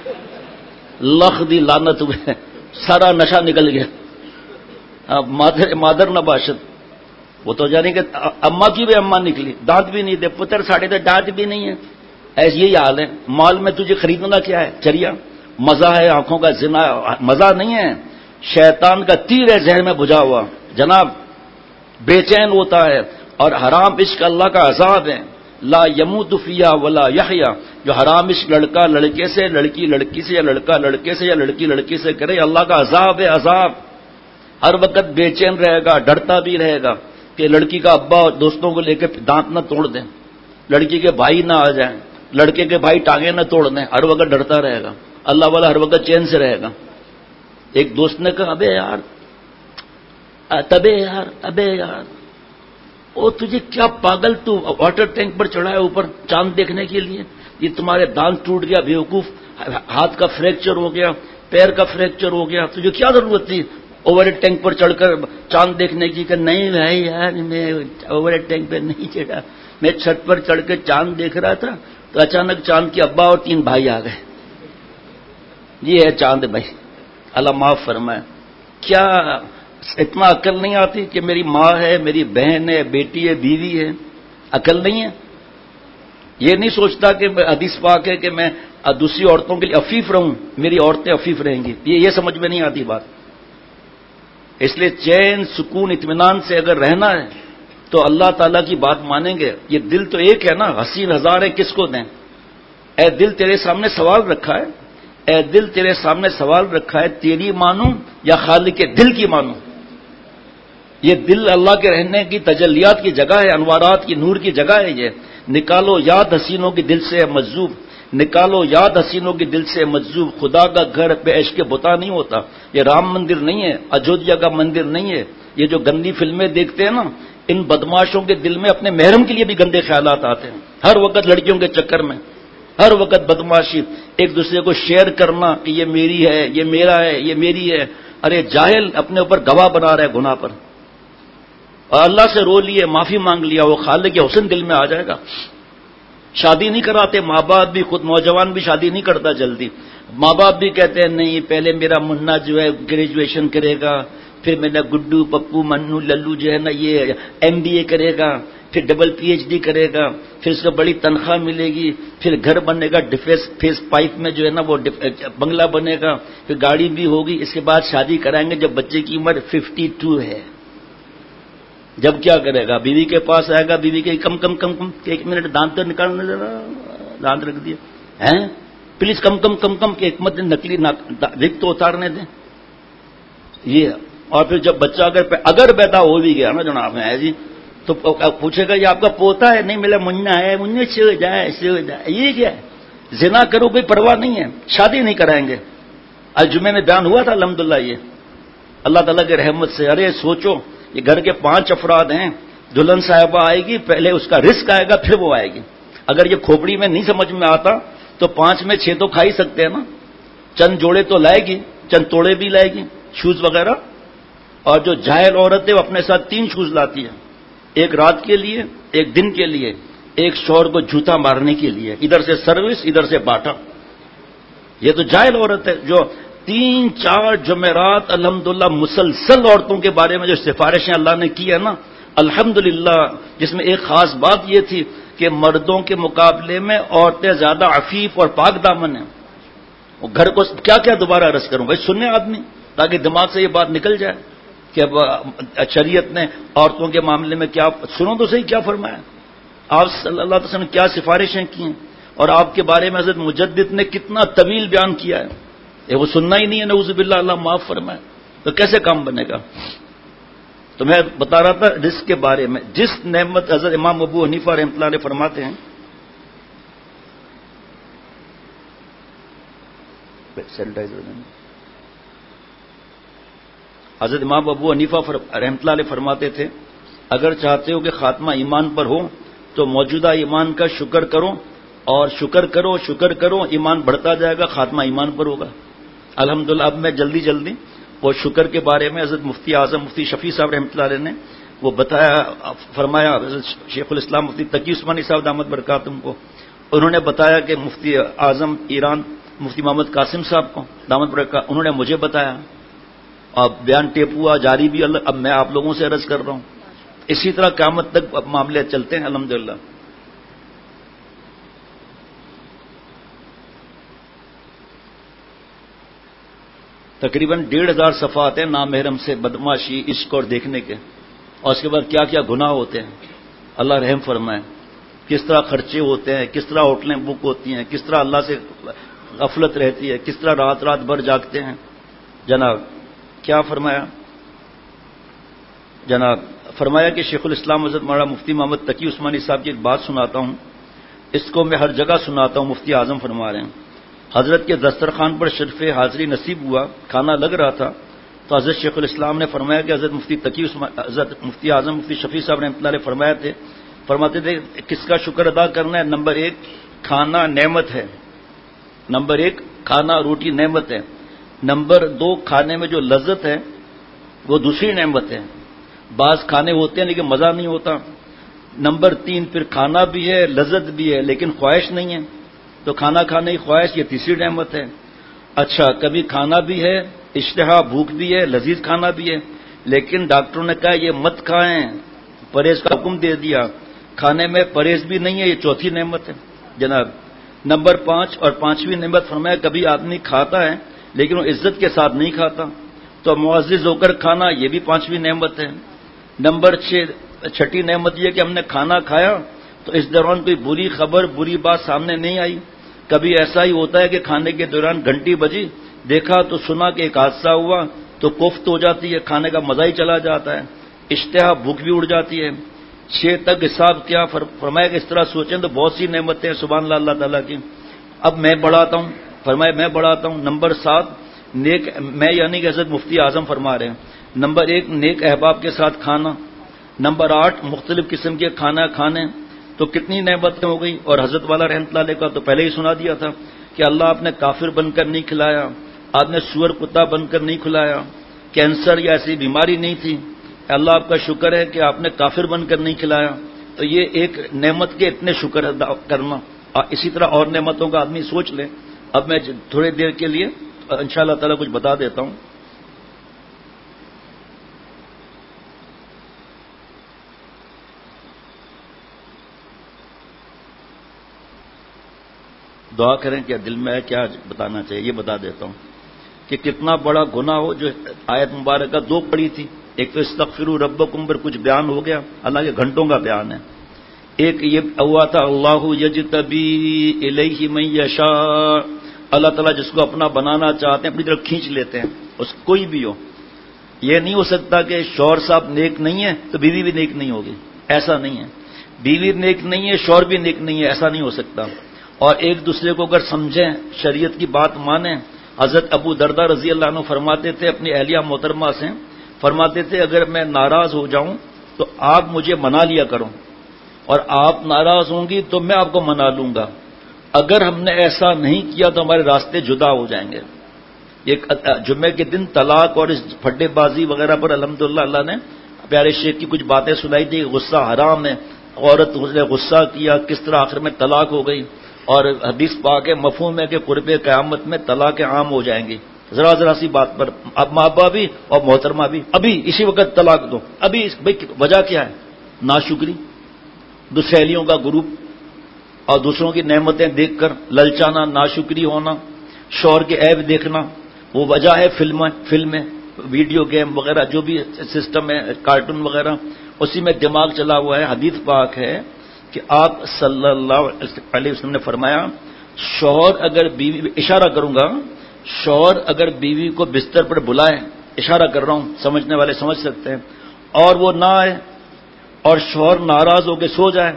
E: لخ دی لعنت ہوئے، سارا نشہ نکل گیا. مادر مادر نباشت، وہ تو جانے کہ اما کی بھی اما نکلی، دانت بھی نہیں دے. پتر ساڑھے تو دانت بھی نہیں ہے. ایسے یہی حال ہے. مال میں تجھے خریدنا کیا ہے؟ چریا. مزہ ہے آنکھوں کا زنا، مزہ نہیں ہے، شیطان کا تیر ہے ذہن میں بجھا ہوا. جناب بے چین ہوتا ہے. اور حرام عشق اللہ کا عذاب ہے. لا یموت فیہا ولا یحیا. جو حرام عشق لڑکا لڑکے سے، لڑکی لڑکی سے، یا لڑکا لڑکے سے، یا لڑکی لڑکی سے کرے، اللہ کا عذاب ہے، عذاب. ہر وقت بے چین رہے گا، ڈرتا بھی رہے گا کہ لڑکی کا ابا اور دوستوں کو لے کے دانت نہ توڑ دیں، لڑکی کے بھائی نہ آ جائیں، لڑکے کے بھائی ٹانگیں نہ توڑ دیں. ہر وقت ڈرتا رہے گا. اللہ والا ہر وقت چین سے رہے گا. ایک دوست نے کہا ابے یار تبے یار ابے یار او تجھے کیا پاگل، تو واٹر ٹینک پر چڑھا ہے اوپر چاند دیکھنے کے لیے؟ یہ تمہارے دانت ٹوٹ گیا بیوقوف، ہاتھ کا فریکچر ہو گیا، پیر کا فریکچر ہو گیا، تجھے کیا ضرورت تھی اوور ٹینک پر چڑھ کر چاند دیکھنے کی؟ کہ نہیں بھائی یار میں اوور ٹینک پہ نہیں چڑھا، میں چھت پر چڑھ کے چاند دیکھ رہا تھا تو اچانک چاند کے ابا اور تین بھائی آ گئے. یہ ہے چاند بھائی، اللہ معاف فرمائے. کیا اتنا عقل نہیں آتی کہ میری ماں ہے، میری بہن ہے، بیٹی ہے، بیوی ہے؟ عقل نہیں ہے. یہ نہیں سوچتا کہ حدیث پاک ہے کہ میں دوسری عورتوں کے لیے عفیف رہوں، میری عورتیں عفیف رہیں گی. یہ یہ سمجھ میں نہیں آتی بات. اس لیے چین سکون اطمینان سے اگر رہنا ہے تو اللہ تعالیٰ کی بات مانیں گے. یہ دل تو ایک ہے نا، حسین ہزار ہے کس کو دیں. اے دل تیرے سامنے سوال رکھا ہے، اے دل تیرے سامنے سوال رکھا ہے، تیری مانوں یا خالق کے دل کی مانوں؟ یہ دل اللہ کے رہنے کی تجلیات کی جگہ ہے، انوارات کی نور کی جگہ ہے. یہ نکالو یاد حسینوں کی دل سے مجذوب، نکالو یاد حسینوں کی دل سے مجذوب. خدا کا گھر بے عشق بتا نہیں ہوتا. یہ رام مندر نہیں ہے، اجودھیا کا مندر نہیں ہے. یہ جو گندی فلمیں دیکھتے ہیں نا، ان بدماشوں کے دل میں اپنے محرم کے لیے بھی گندے خیالات آتے ہیں. ہر وقت لڑکیوں کے چکر میں، ہر وقت بدماشی، ایک دوسرے کو شیئر کرنا کہ یہ میری ہے، یہ میرا ہے، یہ میری ہے. ارے جاہل اپنے اوپر گواہ بنا رہے گناہ پر. اور اللہ سے رو لیے، معافی مانگ لیا، وہ خالق حسن دل میں آ جائے گا. شادی نہیں کراتے ماں باپ بھی، خود نوجوان بھی شادی نہیں کرتا جلدی. ماں باپ بھی کہتے ہیں نہیں پہلے میرا منا جو ہے گریجویشن کرے گا، پھر میرا گڈو پپو منو للو جو ہے نا یہ ایم بی اے کرے گا، پھر ڈبل پی ایچ ڈی کرے گا، پھر اس کو بڑی تنخواہ ملے گی، پھر گھر بنے گا ڈیفینس فیس پائپ میں جو ہے نا وہ بنگلہ بنے گا، پھر گاڑی بھی ہوگی. اس کے بعد شادی کرائیں گے جب بچے کی عمر ففٹی ٹو ہے. جب کیا کرے گا؟ بیوی کے پاس آئے گا، بیوی کے کم کم کم کم ایک منٹ دانت تو نکالنے ذرا، دانت رکھ دیا ہیں پلیز، کم کم کم کم کہ حکمت نکلی رک تو اتارنے دیں. یہ اور پھر جب بچہ اگر اگر پیدا ہو بھی گیا نا جناب ہے جی، تو پوچھے گا یہ آپ کا پوتا ہے؟ نہیں میرا منا ہے، منا سے ہو جائے سے ہو جائے. یہ کیا ہے؟ زنا کرو کوئی پرواہ نہیں ہے، شادی نہیں کرائیں گے. آج جمعے میں بیان ہوا تھا الحمدللہ یہ اللہ تعالیٰ کی رحمت سے. ارے سوچو یہ گھر کے پانچ افراد ہیں، دلہن صاحبہ آئے گی، پہلے اس کا رزق آئے گا پھر وہ آئے گی. اگر یہ کھوپڑی میں نہیں سمجھ میں آتا تو پانچ میں چھ تو کھا ہی سکتے ہیں نا. چند جوڑے تو لائے گی، چند توڑے بھی لائے گی، شوز وغیرہ. اور جو جاہل عورت ہے وہ اپنے ساتھ تین شوز لاتی ہے، ایک رات کے لیے، ایک دن کے لیے، ایک شوہر کو جھوتا مارنے کے لیے. ادھر سے سروس، ادھر سے باٹا. یہ تو جاہل عورت ہے جو تین چار جمعرات الحمدللہ مسلسل عورتوں کے بارے میں جو سفارشیں اللہ نے کی ہے نا، الحمدللہ، جس میں ایک خاص بات یہ تھی کہ مردوں کے مقابلے میں عورتیں زیادہ عفیف اور پاک دامن ہیں. وہ گھر کو کیا کیا دوبارہ عرض کروں بھائی، سننے آدمی تاکہ دماغ سے یہ بات نکل جائے کہ اب شریعت نے عورتوں کے معاملے میں کیا، سنو تو صحیح کیا فرمایا، آپ صلی اللہ علیہ وسلم نے کیا سفارشیں کی ہیں، اور آپ کے بارے میں حضرت مجدد نے کتنا طویل بیان کیا ہے. یہ وہ سننا ہی نہیں ہے، نعوذ باللہ، اللہ معاف فرمائے. تو کیسے کام بنے گا؟ تو میں بتا رہا تھا رزق کے بارے میں، جس نعمت حضرت امام ابو حنیفہ رحمۃ اللہ علیہ فرماتے ہیں، حضرت امام ابو حنیفہ رحمۃ اللہ علیہ فرماتے تھے اگر چاہتے ہو کہ خاتمہ ایمان پر ہو تو موجودہ ایمان کا شکر کرو، اور شکر کرو شکر کرو ایمان بڑھتا جائے گا، خاتمہ ایمان پر ہوگا. الحمدللہ اب میں جلدی جلدی وہ شکر کے بارے میں حضرت مفتی اعظم مفتی شفیع صاحب رحمۃ اللہ علیہ نے وہ بتایا، فرمایا. حضرت شیخ الاسلام مفتی تقی عثمانی صاحب دامت برکاتہم کو انہوں نے بتایا کہ مفتی اعظم ایران مفتی محمد قاسم صاحب کو دامت برکاتہم، انہوں نے مجھے بتایا. اب بیان ٹیپ ہوا جاری بھی، اب میں آپ لوگوں سے عرض کر رہا ہوں. اسی طرح قیامت تک معاملے چلتے ہیں الحمدللہ. تقریباً ڈیڑھ ہزار صفحات ہیں نامحرم سے بدماشی، عشق اور دیکھنے کے، اور اس کے بعد کیا کیا گناہ ہوتے ہیں. اللہ رحم فرمائے. کس طرح خرچے ہوتے ہیں، کس طرح ہوٹلیں بک ہوتی ہیں، کس طرح اللہ سے غفلت رہتی ہے، کس طرح رات رات بھر جاگتے ہیں. جناب کیا فرمایا؟ جناب فرمایا کہ شیخ الاسلام حضرت مولانا مفتی محمد تقی عثمانی صاحب کی ایک بات سناتا ہوں، اس کو میں ہر جگہ سناتا ہوں. مفتی اعظم فرما رہے ہیں حضرت کے دسترخوان پر شرف حاضری نصیب ہوا، کھانا لگ رہا تھا تو حضرت شیخ الاسلام نے فرمایا کہ حضرت مفتی تقی حضرت مفتی اعظم مفتی شفیع صاحب رحمۃ اللہ علیہ فرمایا تھے فرماتے تھے کس کا شکر ادا کرنا ہے؟ نمبر ایک کھانا نعمت ہے، نمبر ایک کھانا روٹی نعمت ہے، نمبر دو کھانے میں جو لذت ہے وہ دوسری نعمت ہے. بعض کھانے ہوتے ہیں لیکن مزہ نہیں ہوتا. نمبر تین پھر کھانا بھی ہے لذت بھی ہے لیکن خواہش نہیں ہے، تو کھانا کھانے کی خواہش یہ تیسری نعمت ہے. اچھا کبھی کھانا بھی ہے، اشتہا بھوک بھی ہے، لذیذ کھانا بھی ہے، لیکن ڈاکٹروں نے کہا یہ مت کھائیں، پرہیز کا حکم دے دیا، کھانے میں پرہیز بھی نہیں ہے، یہ چوتھی نعمت ہے. جناب نمبر پانچ اور پانچویں نعمت فرمایا کبھی آدمی کھاتا ہے لیکن وہ عزت کے ساتھ نہیں کھاتا، تو معزز ہو کر کھانا یہ بھی پانچویں نعمت ہے. نمبر چھ چھٹی نعمت یہ کہ ہم نے کھانا کھایا تو اس دوران کوئی بری خبر بری بات سامنے نہیں آئی. کبھی ایسا ہی ہوتا ہے کہ کھانے کے دوران گھنٹی بجی، دیکھا تو سنا کہ ایک حادثہ ہوا تو کوفت ہو جاتی ہے، کھانے کا مزہ ہی چلا جاتا ہے، اشتہا بھوک بھی اڑ جاتی ہے. چھ تک حساب کیا فرمایا کہ اس طرح سوچیں تو بہت سی نعمتیں ہیں سبحان اللہ اللہ تعالیٰ کی. اب میں بڑھاتا ہوں، فرمایا میں بڑھاتا ہوں. نمبر سات نیک، میں یعنی کہ حضرت مفتی اعظم فرما رہے ہیں، نمبر ایک نیک احباب کے ساتھ کھانا، نمبر آٹھ مختلف قسم کے کھانا کھانے، تو کتنی نعمتیں ہو گئی. اور حضرت والا رحمۃ اللہ علیہ کا تو پہلے ہی سنا دیا تھا کہ اللہ آپ نے کافر بن کر نہیں کھلایا، آپ نے سور کتا بن کر نہیں کھلایا، کینسر یا ایسی بیماری نہیں تھی، اللہ آپ کا شکر ہے کہ آپ نے کافر بن کر نہیں کھلایا. تو یہ ایک نعمت کے اتنے شکر ادا کرنا. اسی طرح اور نعمتوں کا آدمی سوچ لے. اب میں تھوڑی دیر کے لیے انشاءاللہ تعالی کچھ بتا دیتا ہوں. دعا کریں کہ دل میں ہے کیا بتانا چاہیے، یہ بتا دیتا ہوں کہ کتنا بڑا گناہ ہو. جو آیت مبارکہ دو پڑی تھی، ایک تو استغفروا ربکم پر کچھ بیان ہو گیا، اللہ کے گھنٹوں کا بیان ہے. ایک یہ ہوا تھا اللہ یجتبی الیہ من یشاء، اللہ تعالیٰ جس کو اپنا بنانا چاہتے ہیں اپنی طرف کھینچ لیتے ہیں، اس کوئی بھی ہو. یہ نہیں ہو سکتا کہ شوہر صاحب نیک نہیں ہے تو بیوی بھی نیک نہیں ہوگی، ایسا نہیں ہے. بیوی نیک نہیں ہے شوہر بھی نیک نہیں ہے، ایسا نہیں ہو سکتا. اور ایک دوسرے کو اگر سمجھیں، شریعت کی بات مانیں. حضرت ابو دردہ رضی اللہ عنہ فرماتے تھے اپنی اہلیہ محترمہ سے، فرماتے تھے اگر میں ناراض ہو جاؤں تو آپ مجھے منا لیا کرو، اور آپ ناراض ہوں گی تو میں آپ کو منا لوں گا. اگر ہم نے ایسا نہیں کیا تو ہمارے راستے جدا ہو جائیں گے. ایک جمعے کے دن طلاق اور اس پھڈے بازی وغیرہ پر الحمدللہ اللہ نے پیارے شیخ کی کچھ باتیں سنائی تھی. غصہ حرام ہے، عورت نے غصہ کیا کس طرح آخر میں طلاق ہو گئی. اور حدیث پاک ہے مفہوم ہے کہ قرب قیامت میں طلاق عام ہو جائیں گی. ذرا ذرا سی بات پر اب ماں باپ بھی اور محترمہ بھی ابھی اسی وقت طلاق دو. ابھی بھائی وجہ کیا ہے؟ ناشکری، دو سہیلیوں کا گروپ اور دوسروں کی نعمتیں دیکھ کر للچانا، ناشکری ہونا، شوہر کے عیب دیکھنا، وہ وجہ ہے فلمیں فلمیں ویڈیو گیم وغیرہ جو بھی سسٹم ہے، کارٹون وغیرہ، اسی میں دماغ چلا ہوا ہے۔ حدیث پاک ہے کہ آپ صلی اللہ علیہ وسلم نے فرمایا، شوہر اگر بیوی، اشارہ کروں گا، شوہر اگر بیوی کو بستر پر بلائے، اشارہ کر رہا ہوں، سمجھنے والے سمجھ سکتے ہیں، اور وہ نہ آئے اور شوہر ناراض ہو کے سو جائے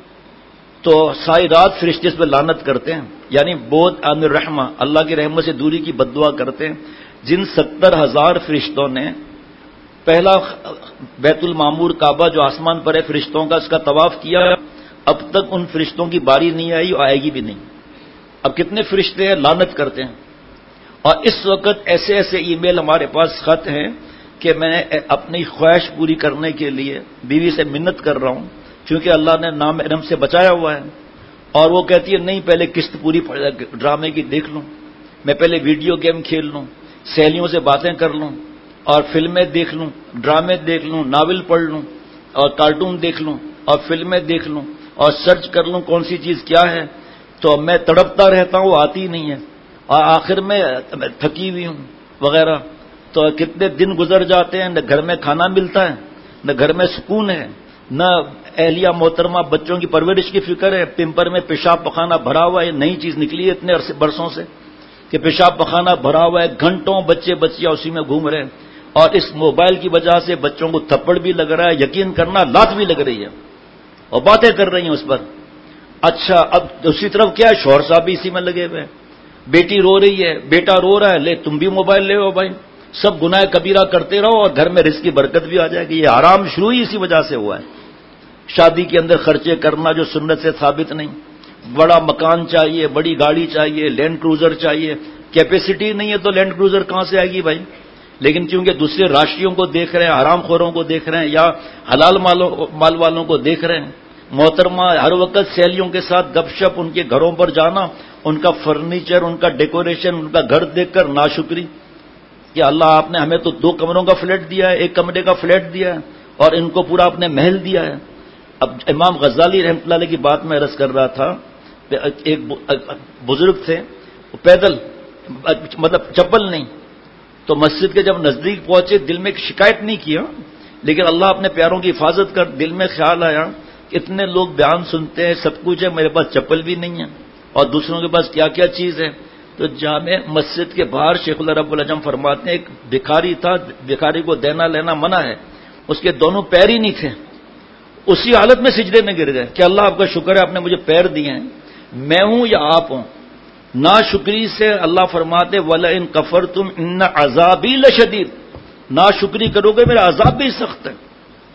E: تو ساری رات فرشتے اس پہ لعنت کرتے ہیں، یعنی بود عن الرحمہ، اللہ کی رحمت سے دوری کی بد دعا کرتے ہیں۔ جن ستر ہزار فرشتوں نے پہلا بیت المعمور کعبہ جو آسمان پر ہے فرشتوں کا، اس کا طواف کیا، اب تک ان فرشتوں کی باری نہیں آئی اور آئے گی بھی نہیں۔ اب کتنے فرشتے ہیں لعنت کرتے ہیں۔ اور اس وقت ایسے ایسے ای میل ہمارے پاس خط ہیں کہ میں اپنی خواہش پوری کرنے کے لیے بیوی سے منت کر رہا ہوں، کیونکہ اللہ نے نامحرم سے بچایا ہوا ہے، اور وہ کہتی ہے نہیں پہلے قسط پوری ڈرامے کی دیکھ لوں، میں پہلے ویڈیو گیم کھیل لوں، سہیلیوں سے باتیں کر لوں، اور فلمیں دیکھ لوں، ڈرامے دیکھ لوں، ناول پڑھ لوں، اور کارٹون دیکھ لوں، اور فلمیں دیکھ لوں، اور سرچ کر لوں کون سی چیز کیا ہے، تو میں تڑپتا رہتا ہوں، آتی ہی نہیں ہے، اور آخر میں تھکی ہوئی ہوں وغیرہ۔ تو کتنے دن گزر جاتے ہیں، نہ گھر میں کھانا ملتا ہے، نہ گھر میں سکون ہے، نہ اہلیہ محترمہ بچوں کی پرورش کی فکر ہے، پمپر میں پیشاب پخانہ بھرا ہوا ہے، نئی چیز نکلی ہے اتنے برسوں سے کہ پیشاب پخانہ بھرا ہوا ہے، گھنٹوں بچے بچیاں اسی میں گھوم رہے ہیں، اور اس موبائل کی وجہ سے بچوں کو تھپڑ بھی لگ رہا ہے، یقین کرنا لات بھی لگ رہی ہے، اور باتیں کر رہی ہیں اس پر۔ اچھا اب دوسری طرف کیا ہے، شوہر صاحب بھی اسی میں لگے ہوئے ہیں، بیٹی رو رہی ہے، بیٹا رو رہا ہے، لے تم بھی موبائل لے ہو بھائی، سب گناہ کبیرہ کرتے رہو اور گھر میں رزق کی برکت بھی آ جائے گی۔ یہ حرام شروع ہی اسی وجہ سے ہوا ہے۔ شادی کے اندر خرچے کرنا جو سنت سے ثابت نہیں، بڑا مکان چاہیے، بڑی گاڑی چاہیے، لینڈ کروزر چاہیے، کیپیسٹی نہیں ہے تو لینڈ کروزر کہاں سے آئے گی بھائی؟ لیکن کیونکہ دوسرے راشٹریوں کو دیکھ رہے ہیں، حرام خوروں کو دیکھ رہے ہیں، یا حلال مال والوں کو دیکھ رہے ہیں، محترمہ ہر وقت سہیلیوں کے ساتھ گپ شپ، ان کے گھروں پر جانا، ان کا فرنیچر، ان کا ڈیکوریشن، ان کا گھر دیکھ کر ناشکری کہ اللہ آپ نے ہمیں تو دو کمروں کا فلیٹ دیا ہے، ایک کمرے کا فلیٹ دیا ہے، اور ان کو پورا اپنے محل دیا ہے۔ اب امام غزالی رحمۃ اللہ علیہ کی بات میں عرض کر رہا تھا، ایک بزرگ تھے، پیدل مطلب چپل نہیں، تو مسجد کے جب نزدیک پہنچے دل میں شکایت نہیں کیا، لیکن اللہ اپنے پیاروں کی حفاظت کر، دل میں خیال آیا کہ اتنے لوگ بیان سنتے ہیں، سب کچھ ہے، میرے پاس چپل بھی نہیں ہے، اور دوسروں کے پاس کیا کیا چیز ہے۔ تو جامع مسجد کے باہر شیخ اللہ رب العجم فرماتے ہیں ایک بھکاری تھا، بھکاری کو دینا لینا منع ہے، اس کے دونوں پیر ہی نہیں تھے، اسی حالت میں سجدے میں گر گئے کہ اللہ آپ کا شکر ہے آپ نے مجھے پیر دیے ہیں، میں ہوں یا آپ ہوں۔ ناشکری سے اللہ فرماتے وَلَئِن كَفَرْتُمْ إِنَّ عَذَابِي لَشَدِيدٌ، ناشکری کرو گے میرا عذاب بھی سخت ہے۔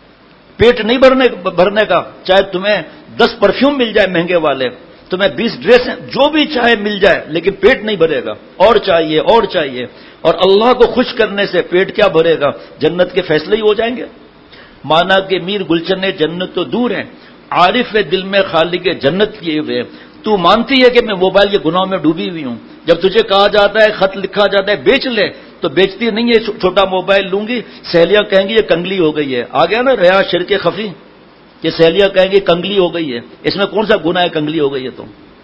E: پیٹ نہیں بھرنے بھرنے کا، چاہے تمہیں دس پرفیوم مل جائے مہنگے والے، تمہیں بیس ڈریس ہیں، جو بھی چاہے مل جائے، لیکن پیٹ نہیں بھرے گا، اور چاہیے اور چاہیے، اور اللہ کو خوش کرنے سے پیٹ کیا بھرے گا، جنت کے فیصلے ہی ہو جائیں گے۔ مانا کہ میر گلچن جنت تو دور ہے، عارف دل میں خالق جنت کیے ہوئے، تو مانتی ہے کہ میں موبائل کے گناہوں میں ڈوبی ہوئی ہوں، جب تجھے کہا جاتا ہے، خط لکھا جاتا ہے بیچ لے تو بیچتی نہیں ہے، چھوٹا موبائل لوں گی، سہیلیاں کہیں گی یہ کنگلی ہو گئی ہے، آ گیا نا ریا شرک خفی، کہ سہیلیاں کہیں گی کنگلی ہو گئی ہے، اس میں کون سا گناہ ہے کنگلی ہو گئی ہے تو،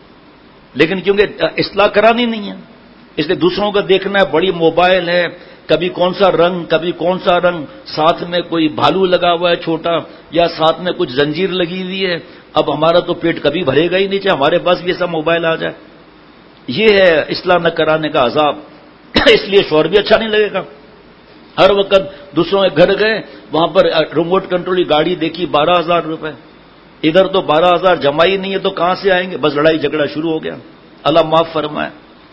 E: لیکن کیونکہ اصلاح کرانی نہیں ہے، اس لیے دوسروں کا دیکھنا ہے، بڑی موبائل ہے، کبھی کون سا رنگ کبھی کون سا رنگ، ساتھ میں کوئی بھالو لگا ہوا ہے چھوٹا، یا ساتھ میں کچھ زنجیر لگی ہوئی ہے، اب ہمارا تو پیٹ کبھی بھرے گا ہی نہیں، چاہے ہمارے پاس بھی ایسا موبائل آ جائے۔ یہ ہے اصلاح نہ کرانے کا عذاب، اس لیے شوہر بھی اچھا نہیں لگے گا۔ ہر وقت دوسروں کے گھر گئے، وہاں پر ریموٹ کنٹرول کی گاڑی دیکھی بارہ ہزار روپے، ادھر تو بارہ ہزار جمع ہی نہیں ہے تو کہاں سے آئیں گے، بس لڑائی جھگڑا شروع ہو گیا، اللہ معاف فرمائے۔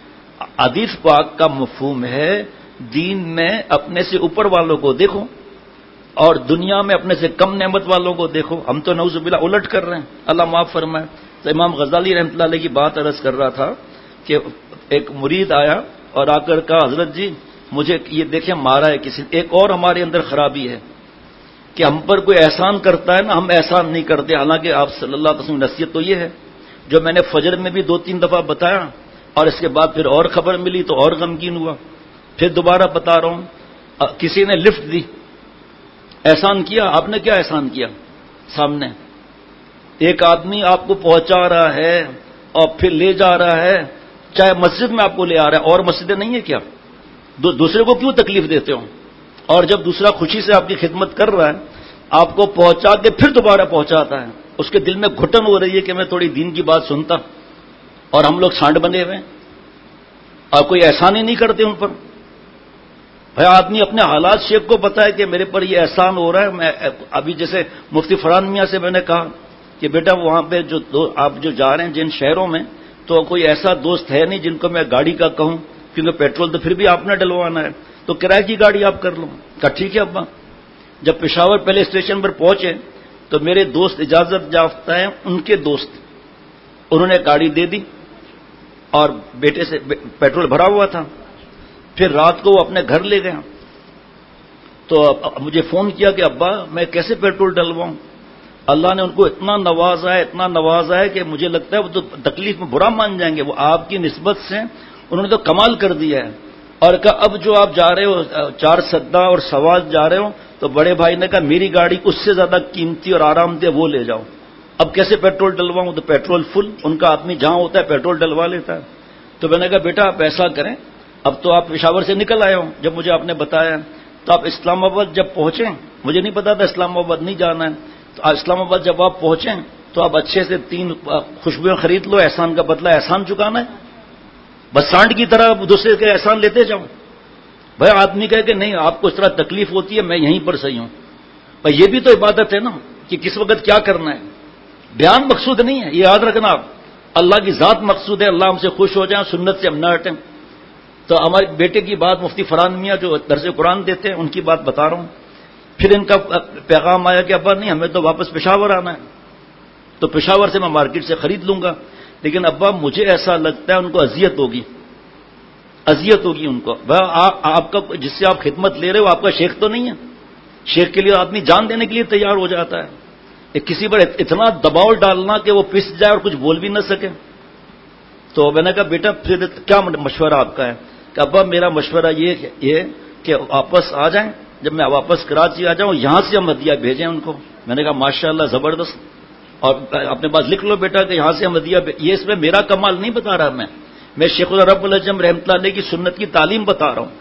E: حدیث پاک کا مفہوم ہے دین میں اپنے سے اوپر والوں کو دیکھو اور دنیا میں اپنے سے کم نعمت والوں کو دیکھو، ہم تو نعوذ باللہ الٹ کر رہے ہیں، اللہ معاف فرمائے۔ تو امام غزالی رحمۃ اللہ علیہ کی بات عرض کر رہا تھا کہ ایک مرید آیا اور آ کر کہا حضرت جی مجھے یہ دیکھیں مارا ہے کسی، ایک اور ہمارے اندر خرابی ہے کہ ہم پر کوئی احسان کرتا ہے نا، ہم احسان نہیں کرتے، حالانکہ آپ صلی اللہ علیہ وسلم کی نصیحت تو یہ ہے جو میں نے فجر میں بھی دو تین دفعہ بتایا، اور اس کے بعد پھر اور خبر ملی تو اور غمگین ہوا، پھر دوبارہ بتا رہا ہوں، کسی نے لفٹ دی، احسان کیا، آپ نے کیا احسان کیا؟ سامنے. ایک آدمی آپ کو پہنچا رہا ہے اور پھر لے جا رہا ہے, چاہے مسجد میں آپ کو لے آ رہا ہے, اور مسجدیں نہیں ہیں کیا؟ دو دوسرے کو کیوں تکلیف دیتے ہو؟ اور جب دوسرا خوشی سے آپ کی خدمت کر رہا ہے, آپ کو پہنچا کے پھر دوبارہ پہنچاتا ہے, اس کے دل میں گھٹن ہو رہی ہے کہ میں تھوڑی دین کی بات سنتا, اور ہم لوگ سانڈ بنے ہوئے ہیں اور کوئی احسان ہی نہیں کرتے ان پر. بھائی آدمی اپنے حالات شیخ کو بتائے کہ میرے پر یہ احسان ہو رہا ہے. میں ابھی جیسے مفتی فرحان میاں سے میں نے کہا کہ بیٹا وہاں پہ جو آپ جو جا رہے ہیں جن شہروں میں, تو کوئی ایسا دوست ہے نہیں جن کو میں گاڑی کا کہوں, کیونکہ پیٹرول تو پھر بھی آپ نے ڈلوانا ہے, تو کرائے کی گاڑی آپ کر لو. کہا ٹھیک ہے ابا. جب پشاور پہلے اسٹیشن پر پہنچے تو میرے دوست اجازت یافتہ ہیں, ان کے دوست, انہوں نے گاڑی دے دی اور بیٹے سے پیٹرول بھرا ہوا تھا. پھر رات کو وہ اپنے گھر لے گیا, تو مجھے فون کیا کہ ابا میں کیسے پیٹرول ڈلواؤں. اللہ نے ان کو اتنا نوازا ہے, اتنا نوازا ہے کہ مجھے لگتا ہے وہ تو تکلیف میں برا مان جائیں گے. وہ آپ کی نسبت سے انہوں نے تو کمال کر دیا ہے. اور کہا اب جو آپ جا رہے ہو چار سدا اور سواز جا رہے ہو, تو بڑے بھائی نے کہا میری گاڑی اس سے زیادہ قیمتی اور آرام دہ وہ لے جاؤ. اب کیسے پیٹرول ڈلواؤں؟ تو پیٹرول فل, ان کا آدمی جہاں ہوتا ہے پیٹرول ڈلوا لیتا ہے. تو میں نے کہا بیٹا آپ ایسا کریں, اب تو آپ پشاور سے نکل آئے ہو, جب مجھے آپ نے بتایا, تو آپ اسلام آباد جب پہنچیں, مجھے نہیں پتا تھا اسلام آباد نہیں جانا ہے, تو اسلام آباد جب آپ پہنچیں تو آپ اچھے سے تین خوشبوئیں خرید لو, احسان کا بدلہ احسان چکانا ہے. بس سانڈ کی طرح دوسرے کے احسان لیتے جاؤ. بھائی آدمی کہے کہ نہیں آپ کو اس طرح تکلیف ہوتی ہے, میں یہیں پر صحیح ہوں. بھائی یہ بھی تو عبادت ہے نا, کہ کس وقت کیا کرنا ہے. بیان مقصود نہیں ہے, یہ یاد رکھنا آپ. اللہ کی ذات مقصود ہے, اللہ ہم سے خوش ہو جائیں, سنت سے ہم نہ ہٹیں. تو ہمارے بیٹے کی بات مفتی فرحان میاں جو درس قرآن دیتے ہیں ان کی بات بتا رہا ہوں. پھر ان کا پیغام آیا کہ ابا نہیں ہمیں تو واپس پشاور آنا ہے, تو پشاور سے میں مارکیٹ سے خرید لوں گا, لیکن ابا مجھے ایسا لگتا ہے ان کو اذیت ہوگی, اذیت ہوگی ان کو. آپ کا جس سے آپ خدمت لے رہے ہو آپ کا شیخ تو نہیں ہے, شیخ کے لیے آدمی جان دینے کے لیے تیار ہو جاتا ہے. کسی پر اتنا دباؤ ڈالنا کہ وہ پس جائے اور کچھ بول بھی نہ سکے. تو میں نے کہا بیٹا پھر کیا مشورہ آپ کا ہے؟ کہ ابا میرا مشورہ یہ کہ واپس آ جائیں, جب میں واپس کراچی آ جاؤں یہاں سے ہم ہدیہ بھیجیں ان کو. میں نے کہا ماشاء اللہ زبردست, اور اپنے پاس لکھ لو بیٹا کہ یہاں سے ہم ہدیہ. یہ اس میں میرا کمال نہیں بتا رہا, میں میں شیخ رب العجم رحمۃ اللہ علیہ کی سنت کی تعلیم بتا رہا ہوں.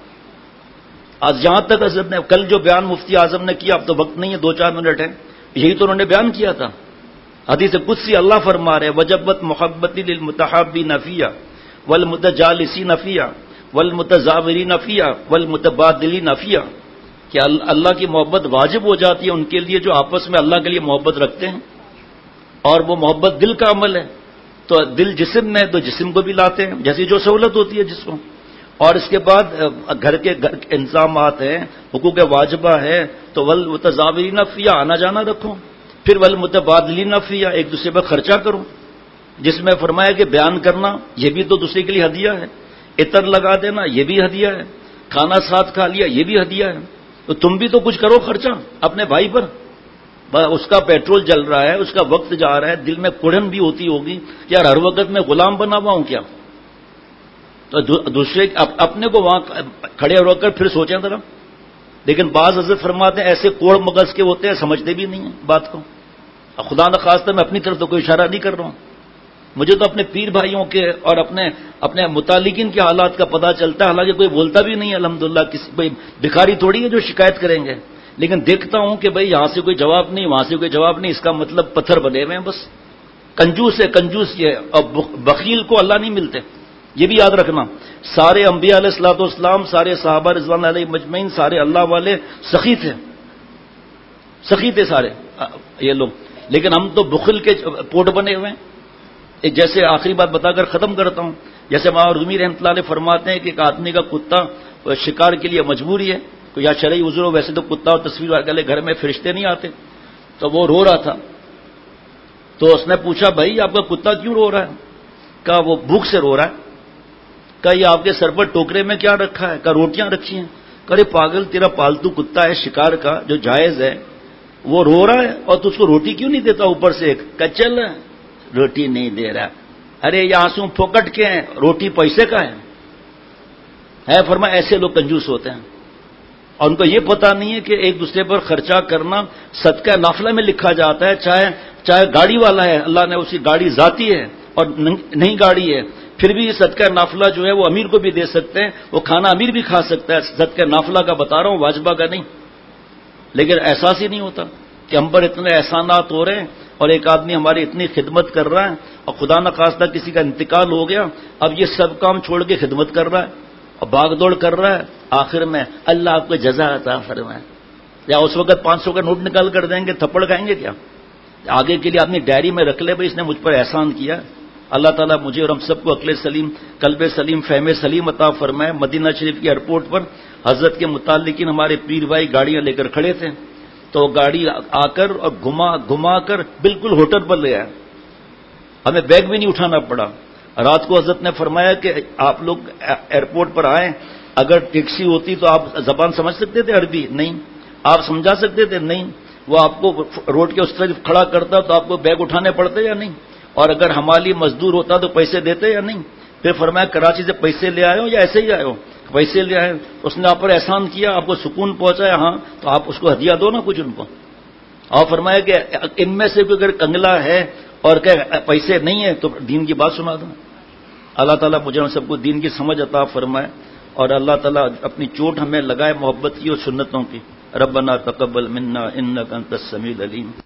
E: آج جہاں تک حضرت نے کل جو بیان مفتی اعظم نے کیا, اب تو وقت نہیں ہے, دو چار منٹ ہے, یہی تو انہوں نے بیان کیا تھا. حدیث قدسی اللہ فرما رہے وجبت محبتی للمتحابی نفیہ والمتجالسی نفیہ والمتزاوری نفیہ والمتبادلی نفیہ, کہ اللہ کی محبت واجب ہو جاتی ہے ان کے لیے جو آپس میں اللہ کے لیے محبت رکھتے ہیں, اور وہ محبت دل کا عمل ہے. تو دل جسم میں تو جسم کو بھی لاتے ہیں جیسی جو سہولت ہوتی ہے جس کو. اور اس کے بعد گھر کے گھر کے انتظامات ہیں, حقوق واجبہ ہے, تو والمتزاورین فیہ آنا جانا رکھو. پھر والمتبادلین فیہ ایک دوسرے پر خرچہ کرو, جس میں فرمایا کہ بیان کرنا یہ بھی تو دوسرے کے لیے ہدیہ ہے, عطر لگا دینا یہ بھی ہدیہ ہے, کھانا ساتھ کھا لیا یہ بھی ہدیہ ہے. تو تم بھی تو کچھ کرو خرچہ اپنے بھائی پر. اس کا پیٹرول جل رہا ہے, اس کا وقت جا رہا ہے, دل میں کڑن بھی ہوتی ہوگی کہ یار ہر وقت میں غلام بنا ہوا ہوں کیا. تو دوسرے اپنے کو وہاں کھڑے ہو کر پھر سوچیں ذرا. لیکن بعض حضرت فرماتے ہیں ایسے کوڑ مغز کے ہوتے ہیں سمجھتے بھی نہیں ہیں بات کو. خدا نخواستہ میں اپنی طرف تو کوئی اشارہ نہیں کر رہا ہوں, مجھے تو اپنے پیر بھائیوں کے اور اپنے اپنے متعلقین کے حالات کا پتہ چلتا ہے. حالانکہ کوئی بولتا بھی نہیں ہے الحمدللہ, کسی کوئی بھکاری تھوڑی ہے جو شکایت کریں گے, لیکن دیکھتا ہوں کہ بھئی یہاں سے کوئی جواب نہیں, وہاں سے کوئی جواب نہیں, اس کا مطلب پتھر بنے ہوئے ہیں بس. کنجوس ہے, کنجوس یہ, اور بخیل کو اللہ نہیں ملتے, یہ بھی یاد رکھنا. سارے انبیاء علیہ الصلوۃ والسلام, سارے صحابہ رضوان علیہ مجمعین, سارے اللہ والے سخی تھے, سخی تھے سارے یہ لوگ. لیکن ہم تو بخل کے پوٹ بنے ہوئے ہیں. ایک جیسے آخری بات بتا کر ختم کرتا ہوں, جیسے مولانا رومی رحمۃ اللہ علیہ فرماتے ہیں کہ ایک آدمی کا کتا شکار کے لیے مجبوری ہے, یا شرعی عذر ہو, ویسے تو کتا اور تصویر والے گھر میں فرشتے نہیں آتے. تو وہ رو رہا تھا, تو اس نے پوچھا بھائی آپ کا کتا کیوں رو رہا ہے؟ کہا وہ بھوک سے رو رہا ہے. کہا یہ آپ کے سر پر ٹوکرے میں کیا رکھا ہے؟ کہا روٹیاں رکھی ہیں. کہ پاگل تیرا پالتو کتا ہے شکار کا جو جائز ہے, وہ رو رہا ہے اور تو اس کو روٹی کیوں نہیں دیتا اوپر سے؟ ایک کہ چل روٹی نہیں دے رہا. ارے یہ آنسو پھوکٹ کے ہیں, روٹی پیسے کا ہے. ہے فرمایا ایسے لوگ کنجوس ہوتے ہیں. اور ان کو یہ پتا نہیں ہے کہ ایک دوسرے پر خرچہ کرنا صدقہ نافلہ میں لکھا جاتا ہے. چاہے چاہے گاڑی والا ہے, اللہ نے اسی گاڑی ذاتی ہے اور نہیں گاڑی ہے, پھر بھی صدقہ نافلہ جو ہے وہ امیر کو بھی دے سکتے ہیں, وہ کھانا امیر بھی کھا سکتا ہے. صدقہ نافلہ کا بتا رہا ہوں, واجبہ کا نہیں. لیکن احساس ہی نہیں ہوتا کہ ہم پر اتنے احسانات ہو رہے ہیں اور ایک آدمی ہماری اتنی خدمت کر رہا ہے اور خدا نخواستہ کسی کا انتقال ہو گیا, اب یہ سب کام چھوڑ کے خدمت کر رہا ہے اور بھاگ دوڑ کر رہا ہے, آخر میں اللہ آپ کو جزا عطا فرمائے. یا اس وقت پانچ سو کا نوٹ نکال کر دیں گے, تھپڑ کھائیں گے کیا؟ آگے کے لیے آدمی ڈائری میں رکھ لے بھائی اس نے مجھ پر احسان کیا. اللہ تعالیٰ مجھے اور ہم سب کو عقل سلیم, قلب سلیم, فہم سلیم عطا فرمائے. مدینہ شریف کی ایئرپورٹ پر حضرت کے متعلقین ہمارے پیر بھائی گاڑیاں لے کر کھڑے تھے, تو گاڑی آ کر اور گھما گھما کر بالکل ہوٹل پر لے آیا. ہمیں بیگ بھی نہیں اٹھانا پڑا. رات کو حضرت نے فرمایا کہ آپ لوگ ایئرپورٹ پر آئیں, اگر ٹیکسی ہوتی تو آپ زبان سمجھ سکتے تھے عربی؟ نہیں. آپ سمجھا سکتے تھے؟ نہیں. وہ آپ کو روڈ کے اس طرف کھڑا کرتا تو آپ کو بیگ اٹھانے پڑتے یا نہیں؟ اور اگر حمالی مزدور ہوتا تو پیسے دیتے یا نہیں؟ پھر فرمایا کراچی سے پیسے لے آئے ہو یا ایسے ہی آئے ہو؟ پیسے لے آئے. اس نے آپ پر احسان کیا, آپ کو سکون پہنچایا, ہاں تو آپ اس کو ہدیہ دو نا کچھ ان کو. اور فرمایا کہ ان میں سے کوئی اگر کنگلا ہے اور کہ پیسے نہیں ہیں تو دین کی بات سنا دو. اللہ تعالیٰ مجھے ہم سب کو دین کی سمجھ عطا فرمائے اور اللہ تعالیٰ اپنی چوٹ ہمیں لگائے محبت کی اور سنتوں کی. ربنا تقبل منا انک انت السمیع العلیم